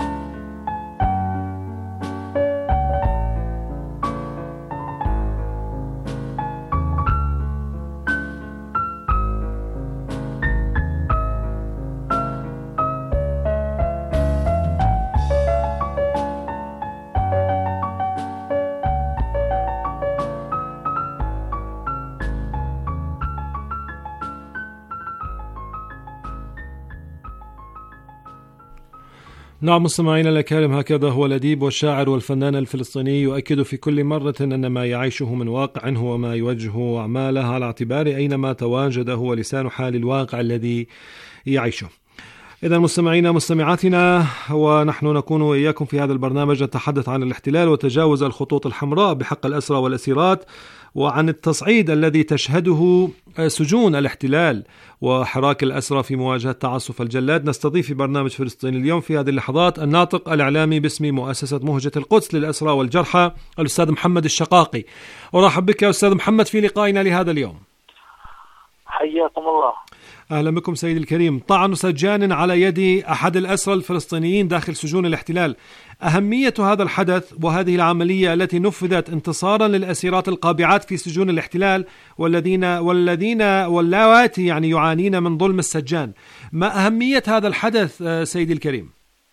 نعم مستمعينا الأكارم، هكذا هو الأديب والشاعر والفنان الفلسطيني يؤكد في كل مرة أن ما يعيشه من واقع هو ما يوجه أعماله، على اعتبار أينما تواجد هو لسان حال الواقع الذي يعيشه. إذا مستمعينا مستمعاتنا، ونحن نكون وإياكم في هذا البرنامج نتحدث عن الاحتلال وتجاوز الخطوط الحمراء بحق الأسرى والأسيرات، وعن التصعيد الذي تشهده سجون الاحتلال وحراك الأسرى في مواجهة تعسف الجلاد. نستضيف في برنامج فلسطين اليوم في هذه اللحظات الناطق الإعلامي باسم مؤسسة مهجة القدس للأسرى والجرحى الأستاذ محمد الشقاقي. أرحب بك يا أستاذ محمد في لقائنا لهذا اليوم. حياكم الله. أهلا بكم سيدي الكريم. طعن سجان على يد أحد الأسرى الفلسطينيين داخل سجون الاحتلال، أهمية هذا الحدث وهذه العملية التي نفذت انتصارا للأسيرات القابعات في سجون الاحتلال والذين والذين واللواتي يعني يعانين من ظلم السجان، ما أهمية هذا الحدث سيدي الكريم؟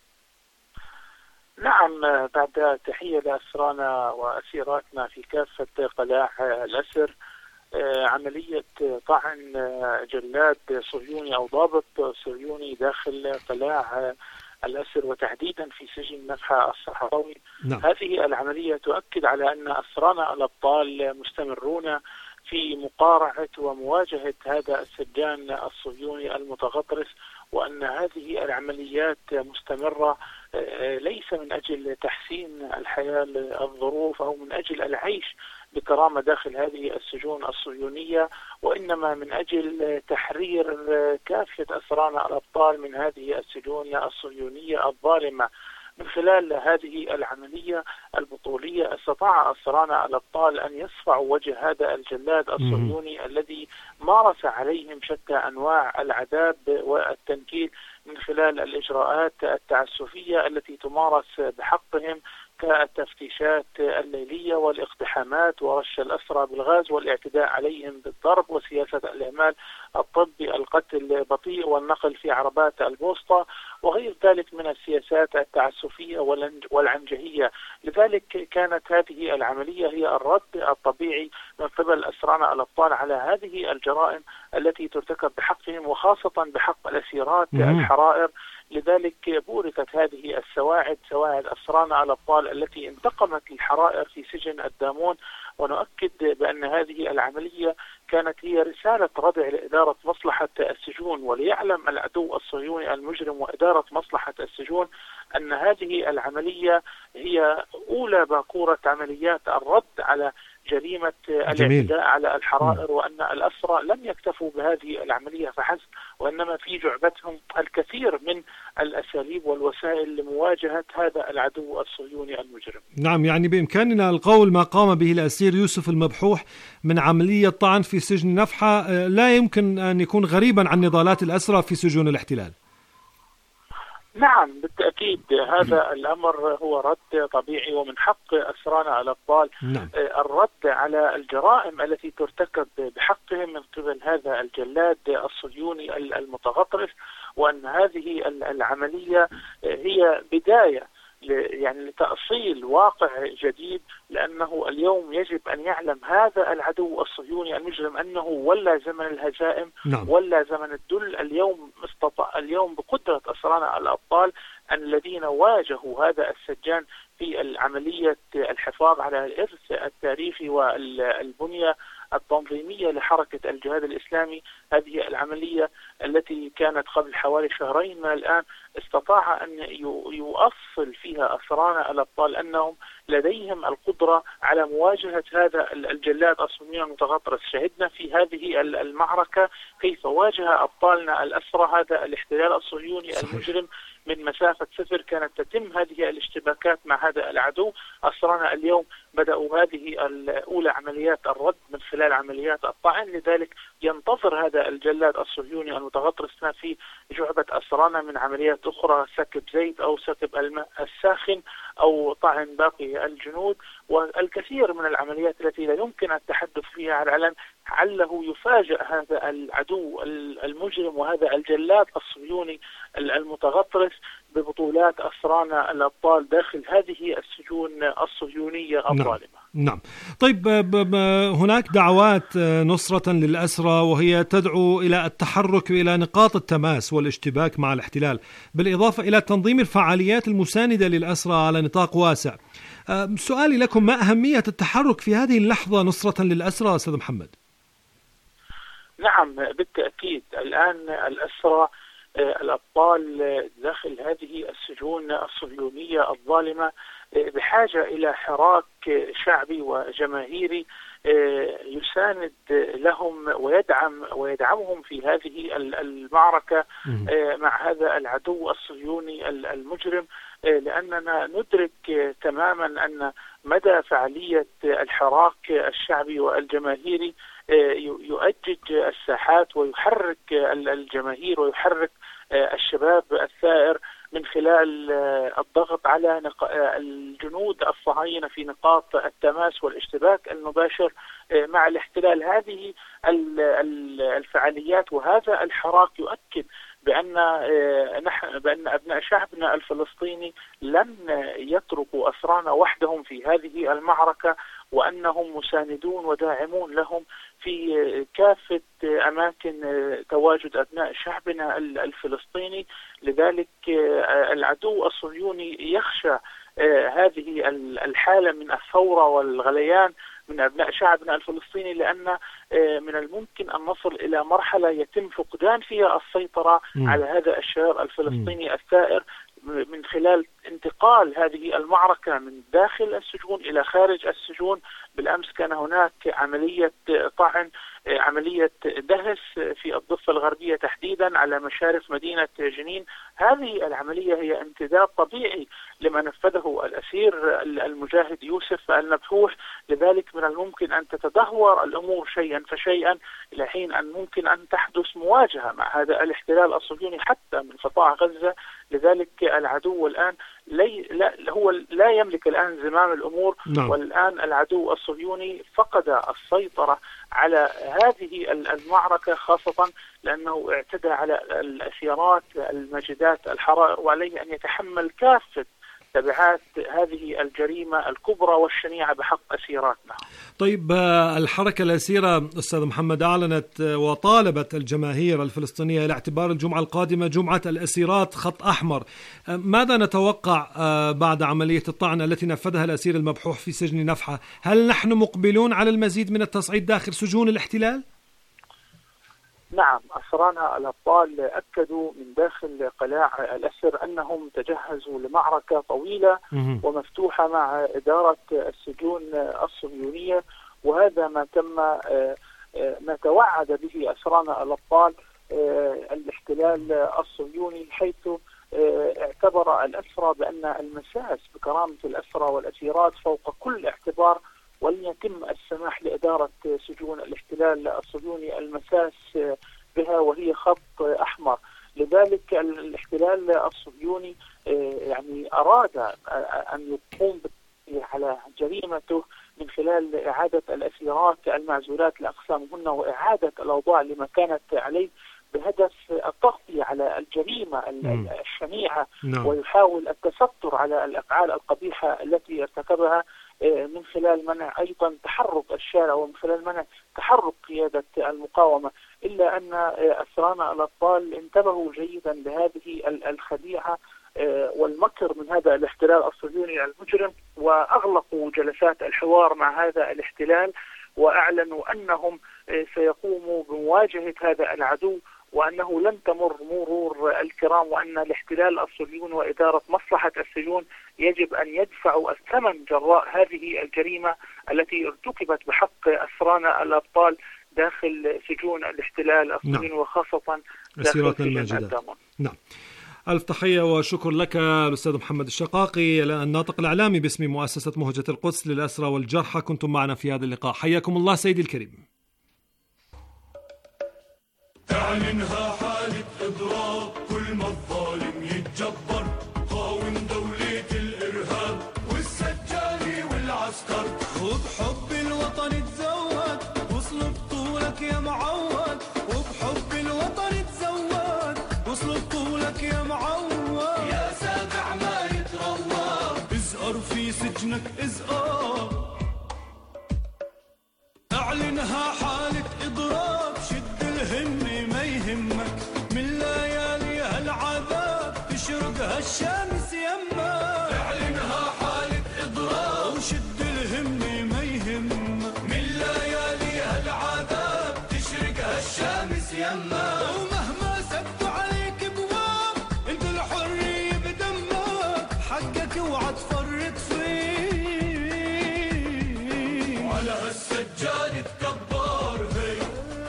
نعم، بعد تحية لأسرانا وأسيراتنا في كافة قلاع الأسر، عملية طعن جلاد صهيوني أو ضابط صهيوني داخل قلاع الأسر وتحديدا في سجن نفحة الصحراوي. نعم. هذه العملية تؤكد على أن أسرانا الأبطال مستمرون في مقارعة ومواجهة هذا السجان الصهيوني المتغطرس، وأن هذه العمليات مستمرة ليس من أجل تحسين الحياة الظروف أو من أجل العيش بكرامة داخل هذه السجون الصهيونية، وإنما من أجل تحرير كافة أسرانا الأبطال من هذه السجون الصهيونية الظالمة. من خلال هذه العملية البطولية استطاع أسرانا الأبطال أن يصفعوا وجه هذا الجلاد الصهيوني الذي مارس عليهم شتى أنواع العذاب والتنكيل من خلال الإجراءات التعسفية التي تمارس بحقهم، كالتفتيشات الليلية والاقتحامات ورش الأسرى بالغاز والاعتداء عليهم بالضرب وسياسة الإهمال الطبي، القتل البطيء والنقل في عربات البوسطة وغير ذلك من السياسات التعسفية والعنجهية. لذلك كانت هذه العملية هي الرد الطبيعي من قبل أسرانا الأبطال على هذه الجرائم التي ترتكب بحقهم وخاصة بحق الأسيرات الحرائر. لذلك بوركت هذه السواعد سواعد أسرانا الأبطال التي انتقمت الحرائر في سجن الدامون، ونؤكد بأن هذه العملية كانت هي رسالة ردع لإدارة مصلحة السجون، وليعلم العدو الصهيوني المجرم وإدارة مصلحة السجون أن هذه العملية هي أولى باكورة عمليات الرد على جريمة الاعتداء على الحرائر، وأن الأسرى لم يكتفوا بهذه العملية فحسب، وإنما في جعبتهم الكثير من الأساليب والوسائل لمواجهة هذا العدو الصهيوني المجرم. نعم، يعني بإمكاننا القول ما قام به الأسير يوسف المبحوح من عملية طعن في سجن نفحة لا يمكن أن يكون غريبا عن نضالات الأسرى في سجون الاحتلال. نعم بالتأكيد، هذا الأمر هو رد طبيعي، ومن حق أسرانا الأبطال نعم. الرد على الجرائم التي ترتكب بحقهم من قبل هذا الجلاد الصهيوني المتغطرس، وأن هذه العملية هي بداية يعني لتأصيل واقع جديد، لأنه اليوم يجب أن يعلم هذا العدو الصهيوني المجرم أنه ولا زمن الهزائم نعم. ولا زمن الذل. اليوم استطاع اليوم بقدرة أسرانا الأبطال الذين واجهوا هذا السجان في العملية الحفاظ على الإرث التاريخي والبنية التنظيمية لحركة الجهاد الإسلامي. هذه العملية التي كانت قبل حوالي شهرين من الآن استطاع أن يؤصل فيها أسرانا الأبطال أنهم لديهم القدرة على مواجهة هذا الجلاد الصهيوني المتغطرس. شهدنا في هذه المعركة كيف واجه أبطالنا الأسرى هذا الاحتلال الصهيوني المجرم من مسافة صفر. كانت تتم هذه الاشتباكات مع هذا العدو. أسرانا اليوم بدأوا هذه الأولى عمليات الرد من خلال عمليات الطعن، لذلك ينتظر هذا الجلاد الصهيوني المتغطرس في جعبة أسرانا من عمليات أخرى، سكب زيت أو سكب الماء الساخن أو طعن باقي الجنود، والكثير من العمليات التي لا يمكن التحدث فيها على العلن، علّه يفاجأ هذا العدو المجرم وهذا الجلاد الصهيوني المتغطرس ببطولات أسرانا الأبطال داخل هذه السجون الصهيونية الظالمة. نعم. نعم. طيب هناك دعوات نصرة للأسرى وهي تدعو إلى التحرك إلى نقاط التماس والاشتباك مع الاحتلال، بالإضافة إلى تنظيم الفعاليات المساندة للأسرى على نطاق واسع. سؤالي لكم، ما أهمية التحرك في هذه اللحظة نصرة للأسرى أستاذ محمد؟ نعم بالتأكيد، الآن الأسرى الأبطال داخل هذه السجون الصهيونية الظالمة بحاجة إلى حراك شعبي وجماهيري يساند لهم ويدعم ويدعمهم في هذه المعركة مع هذا العدو الصهيوني المجرم، لأننا ندرك تماما أن مدى فعالية الحراك الشعبي والجماهيري يؤجج الساحات ويحرك الجماهير ويحرك الشباب الثائر من خلال الضغط على الجنود الصهاينة في نقاط التماس والاشتباك المباشر مع الاحتلال. هذه الفعاليات وهذا الحراك يؤكد بأن نحن بأن أبناء شعبنا الفلسطيني لن يتركوا أسرانا وحدهم في هذه المعركة، وأنهم مساندون وداعمون لهم في كافة أماكن تواجد أبناء شعبنا الفلسطيني. لذلك العدو الصهيوني يخشى هذه الحالة من الثورة والغليان من أبناء شعبنا الفلسطيني، لأن من الممكن أن نصل إلى مرحلة يتم فقدان فيها السيطرة م. على هذا الشعب الفلسطيني م. الثائر من خلال انتقال هذه المعركة من داخل السجون إلى خارج السجون. بالأمس كان هناك عملية طعن، عملية دهس في الضفة الغربية تحديدا على مشارف مدينة جنين. هذه العملية هي امتداد طبيعي لما نفذه الأسير المجاهد يوسف المبحوح. لذلك من الممكن أن تتدهور الأمور شيئا فشيئا إلى حين أن ممكن أن تحدث مواجهة مع هذا الاحتلال الصهيوني حتى من قطاع غزة. لذلك العدو الآن لي لا هو لا يملك الآن زمام الأمور نعم. والآن العدو الصهيوني فقد السيطرة على هذه المعركة، خاصة لأنه اعتدى على الأسيرات المجدات الحرائر، وعليه أن يتحمل كافة تبعات هذه الجريمة الكبرى والشنيعة بحق أسيراتنا. طيب الحركة الأسيرة أستاذ محمد أعلنت وطالبت الجماهير الفلسطينية إلى اعتبار الجمعة القادمة جمعة الأسيرات خط أحمر. ماذا نتوقع بعد عملية الطعن التي نفذها الأسير المبحوح في سجن نفحة؟ هل نحن مقبلون على المزيد من التصعيد داخل سجون الاحتلال؟ نعم، أسرانا الأبطال أكدوا من داخل قلاع الأسر أنهم تجهزوا لمعركة طويلة ومفتوحة مع إدارة السجون الصهيونية، وهذا ما تم ما توعد به أسرانا الأبطال الاحتلال الصهيوني، حيث اعتبر الأسرى بأن المساس بكرامة الأسرى والأسيرات فوق كل اعتبار، ولن يتم السماح لإدارة سجون الاحتلال الصهيوني المساس بها، وهي خط أحمر. لذلك الاحتلال الصهيوني يعني أراد أن يقوم على جريمته من خلال إعادة الأسيرات المعزولات لأقسامهن وإعادة الأوضاع لما كانت عليه، بهدف التغطية على الجريمة الشنيعة نعم. ويحاول التستر على الأفعال القبيحة التي ارتكبها من خلال منع أيضا تحرك الشارع ومن خلال منع تحرك قيادة المقاومة. إلا أن أسرانا الأبطال انتبهوا جيدا لهذه الخديعة والمكر من هذا الاحتلال الصهيوني المجرم، وأغلقوا جلسات الحوار مع هذا الاحتلال، وأعلنوا أنهم سيقوموا بمواجهة هذا العدو، وأنه لن تمر مرور الكرام، وأن الاحتلال الصهيوني وإدارة مصلحة السجون يجب أن يدفعوا الثمن جراء هذه الجريمة التي ارتكبت بحق أسرانا الأبطال داخل سجون الاحتلال الصهيوني. نعم. وخاصة داخل سجن الدامون. نعم. ألف تحية وشكر لك الأستاذ محمد الشقاقي، الناطق الإعلامي باسم مؤسسة مهجة القدس للأسرى والجرحى، كنتم معنا في هذا اللقاء. حياكم الله سيدي الكريم. تعلنها حالة إضراب كل ما الظالم يتجبر، قاوم دولة الإرهاب والسجاني والعسكر، وبحب الوطن تزود وصل بطولك يا معود، وبحب الوطن تزود وصل بطولك يا معود، يا سابع ما يتروى ازقر في سجنك ازقر. اعلنها حالة إضراب، شد الهمة ما يهمك من ليالي هالعذاب تشرق هالشمس يمك. اعلنها حالة إضراب وشد الهمة ما يهمك من ليالي هالعذاب تشرق هالشمس يمك. ومهما سدوا عليك بواب انت الحرية بدمك، حقك اوعى تفرط فيه، وعلى هالسجاد تكبر. هي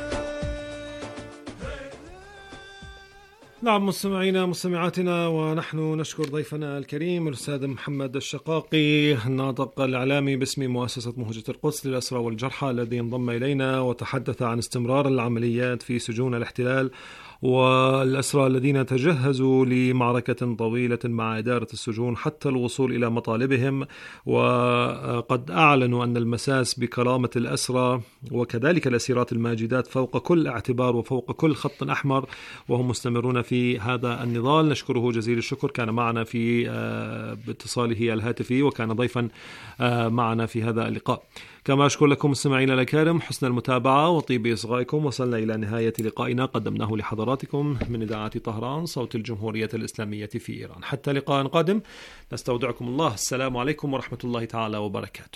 نعم مستمعينا مستمعاتنا، ونحن نشكر ضيفنا الكريم الأستاذ محمد الشقاقي الناطق الإعلامي باسم مؤسسة مهجة القدس للأسرى والجرحى الذي انضم إلينا وتحدث عن استمرار العمليات في سجون الاحتلال والأسرى الذين تجهزوا لمعركة طويلة مع إدارة السجون حتى الوصول إلى مطالبهم، وقد أعلنوا أن المساس بكرامة الأسرى وكذلك الأسيرات الماجدات فوق كل اعتبار وفوق كل خط أحمر، وهم مستمرون في هذا النضال. نشكره جزيل الشكر، كان معنا في باتصاله الهاتفي وكان ضيفا معنا في هذا اللقاء. كما أشكر لكم مستمعينا الكرام حسن المتابعة وطيب إصغائكم. وصلنا إلى نهاية لقائنا قدمناه لحضراتكم من إذاعة طهران صوت الجمهورية الإسلامية في إيران. حتى لقاء قادم نستودعكم الله. السلام عليكم ورحمة الله تعالى وبركاته.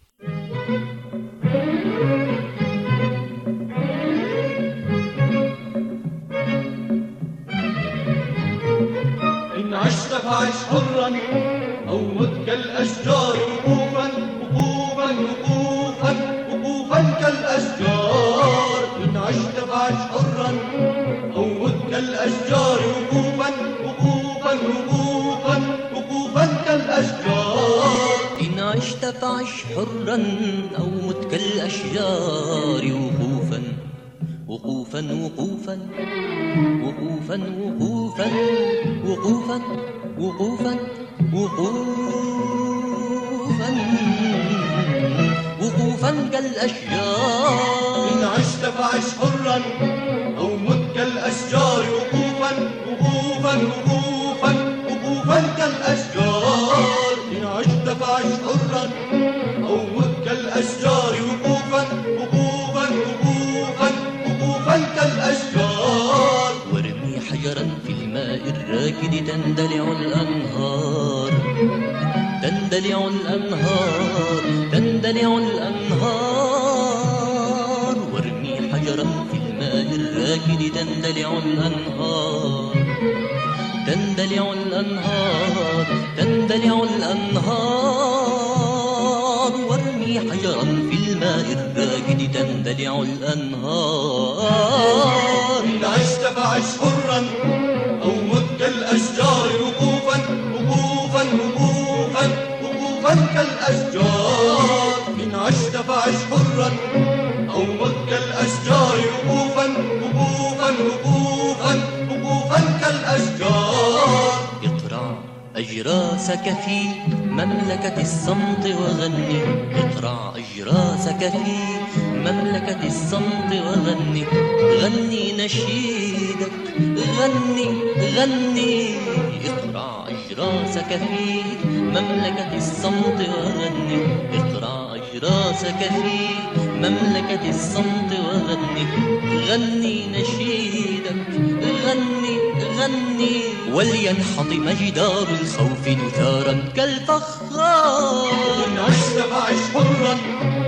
إن عشت فعش حرا أو مت كالأشجار وقوفا وقوفا وقوفا وقوفا كالأشجار. إن عشت فعش حرا أو مت كالأشجار وقوفا وقوفا وقوفا وقوفا كالأشجار. إن عشت فعش حرا أو مت كالأشجار وقوفا وقوفا وقوفا وقوفا وقوفا وقوفا وقوفا وقوفا وقوفا كالأشجار. إن عشت فعش حرا أو مت كالأشجار وقوفا وقوفا وقوفا وقوفا كالأشجار. إن عشت فعش حرا أو مت كالأشجار وقوفا وقوفا وقوفا وقوفا كالأشجار. وارمي حجرا في الماء الراكد تندلع الأنهار، تندلع الأنهار، تندلع الأنهار. وارمي حجرا في الماء الراكد تندلع الأنهار، تندلع الأنهار، تندلع الأنهار. وارمي حجرا في الماء الراكد تندلع الأنهار. إن عشت فعش حرا أو مت كالأشجار وقوفا وقوفا وقوفا وقوفا كالأشجار. إن عشت فعش حرا أو مت كالأشجار وقوفا وقوفا وقوفا وقوفا كالأشجار. اقرع أجراسك في مملكة الصمت وغني. اقرع أجراسك في مملكة الصمت وغني. غني نشيدك غني غني. اقرع أجراسك في مملكة الصمت وغني. اقرع أجراسك في مملكة الصمت وغني. غني نشيدك غني غني. ولينحطم جدار الخوف نثارا كالفخار. إن عشت فعش حرا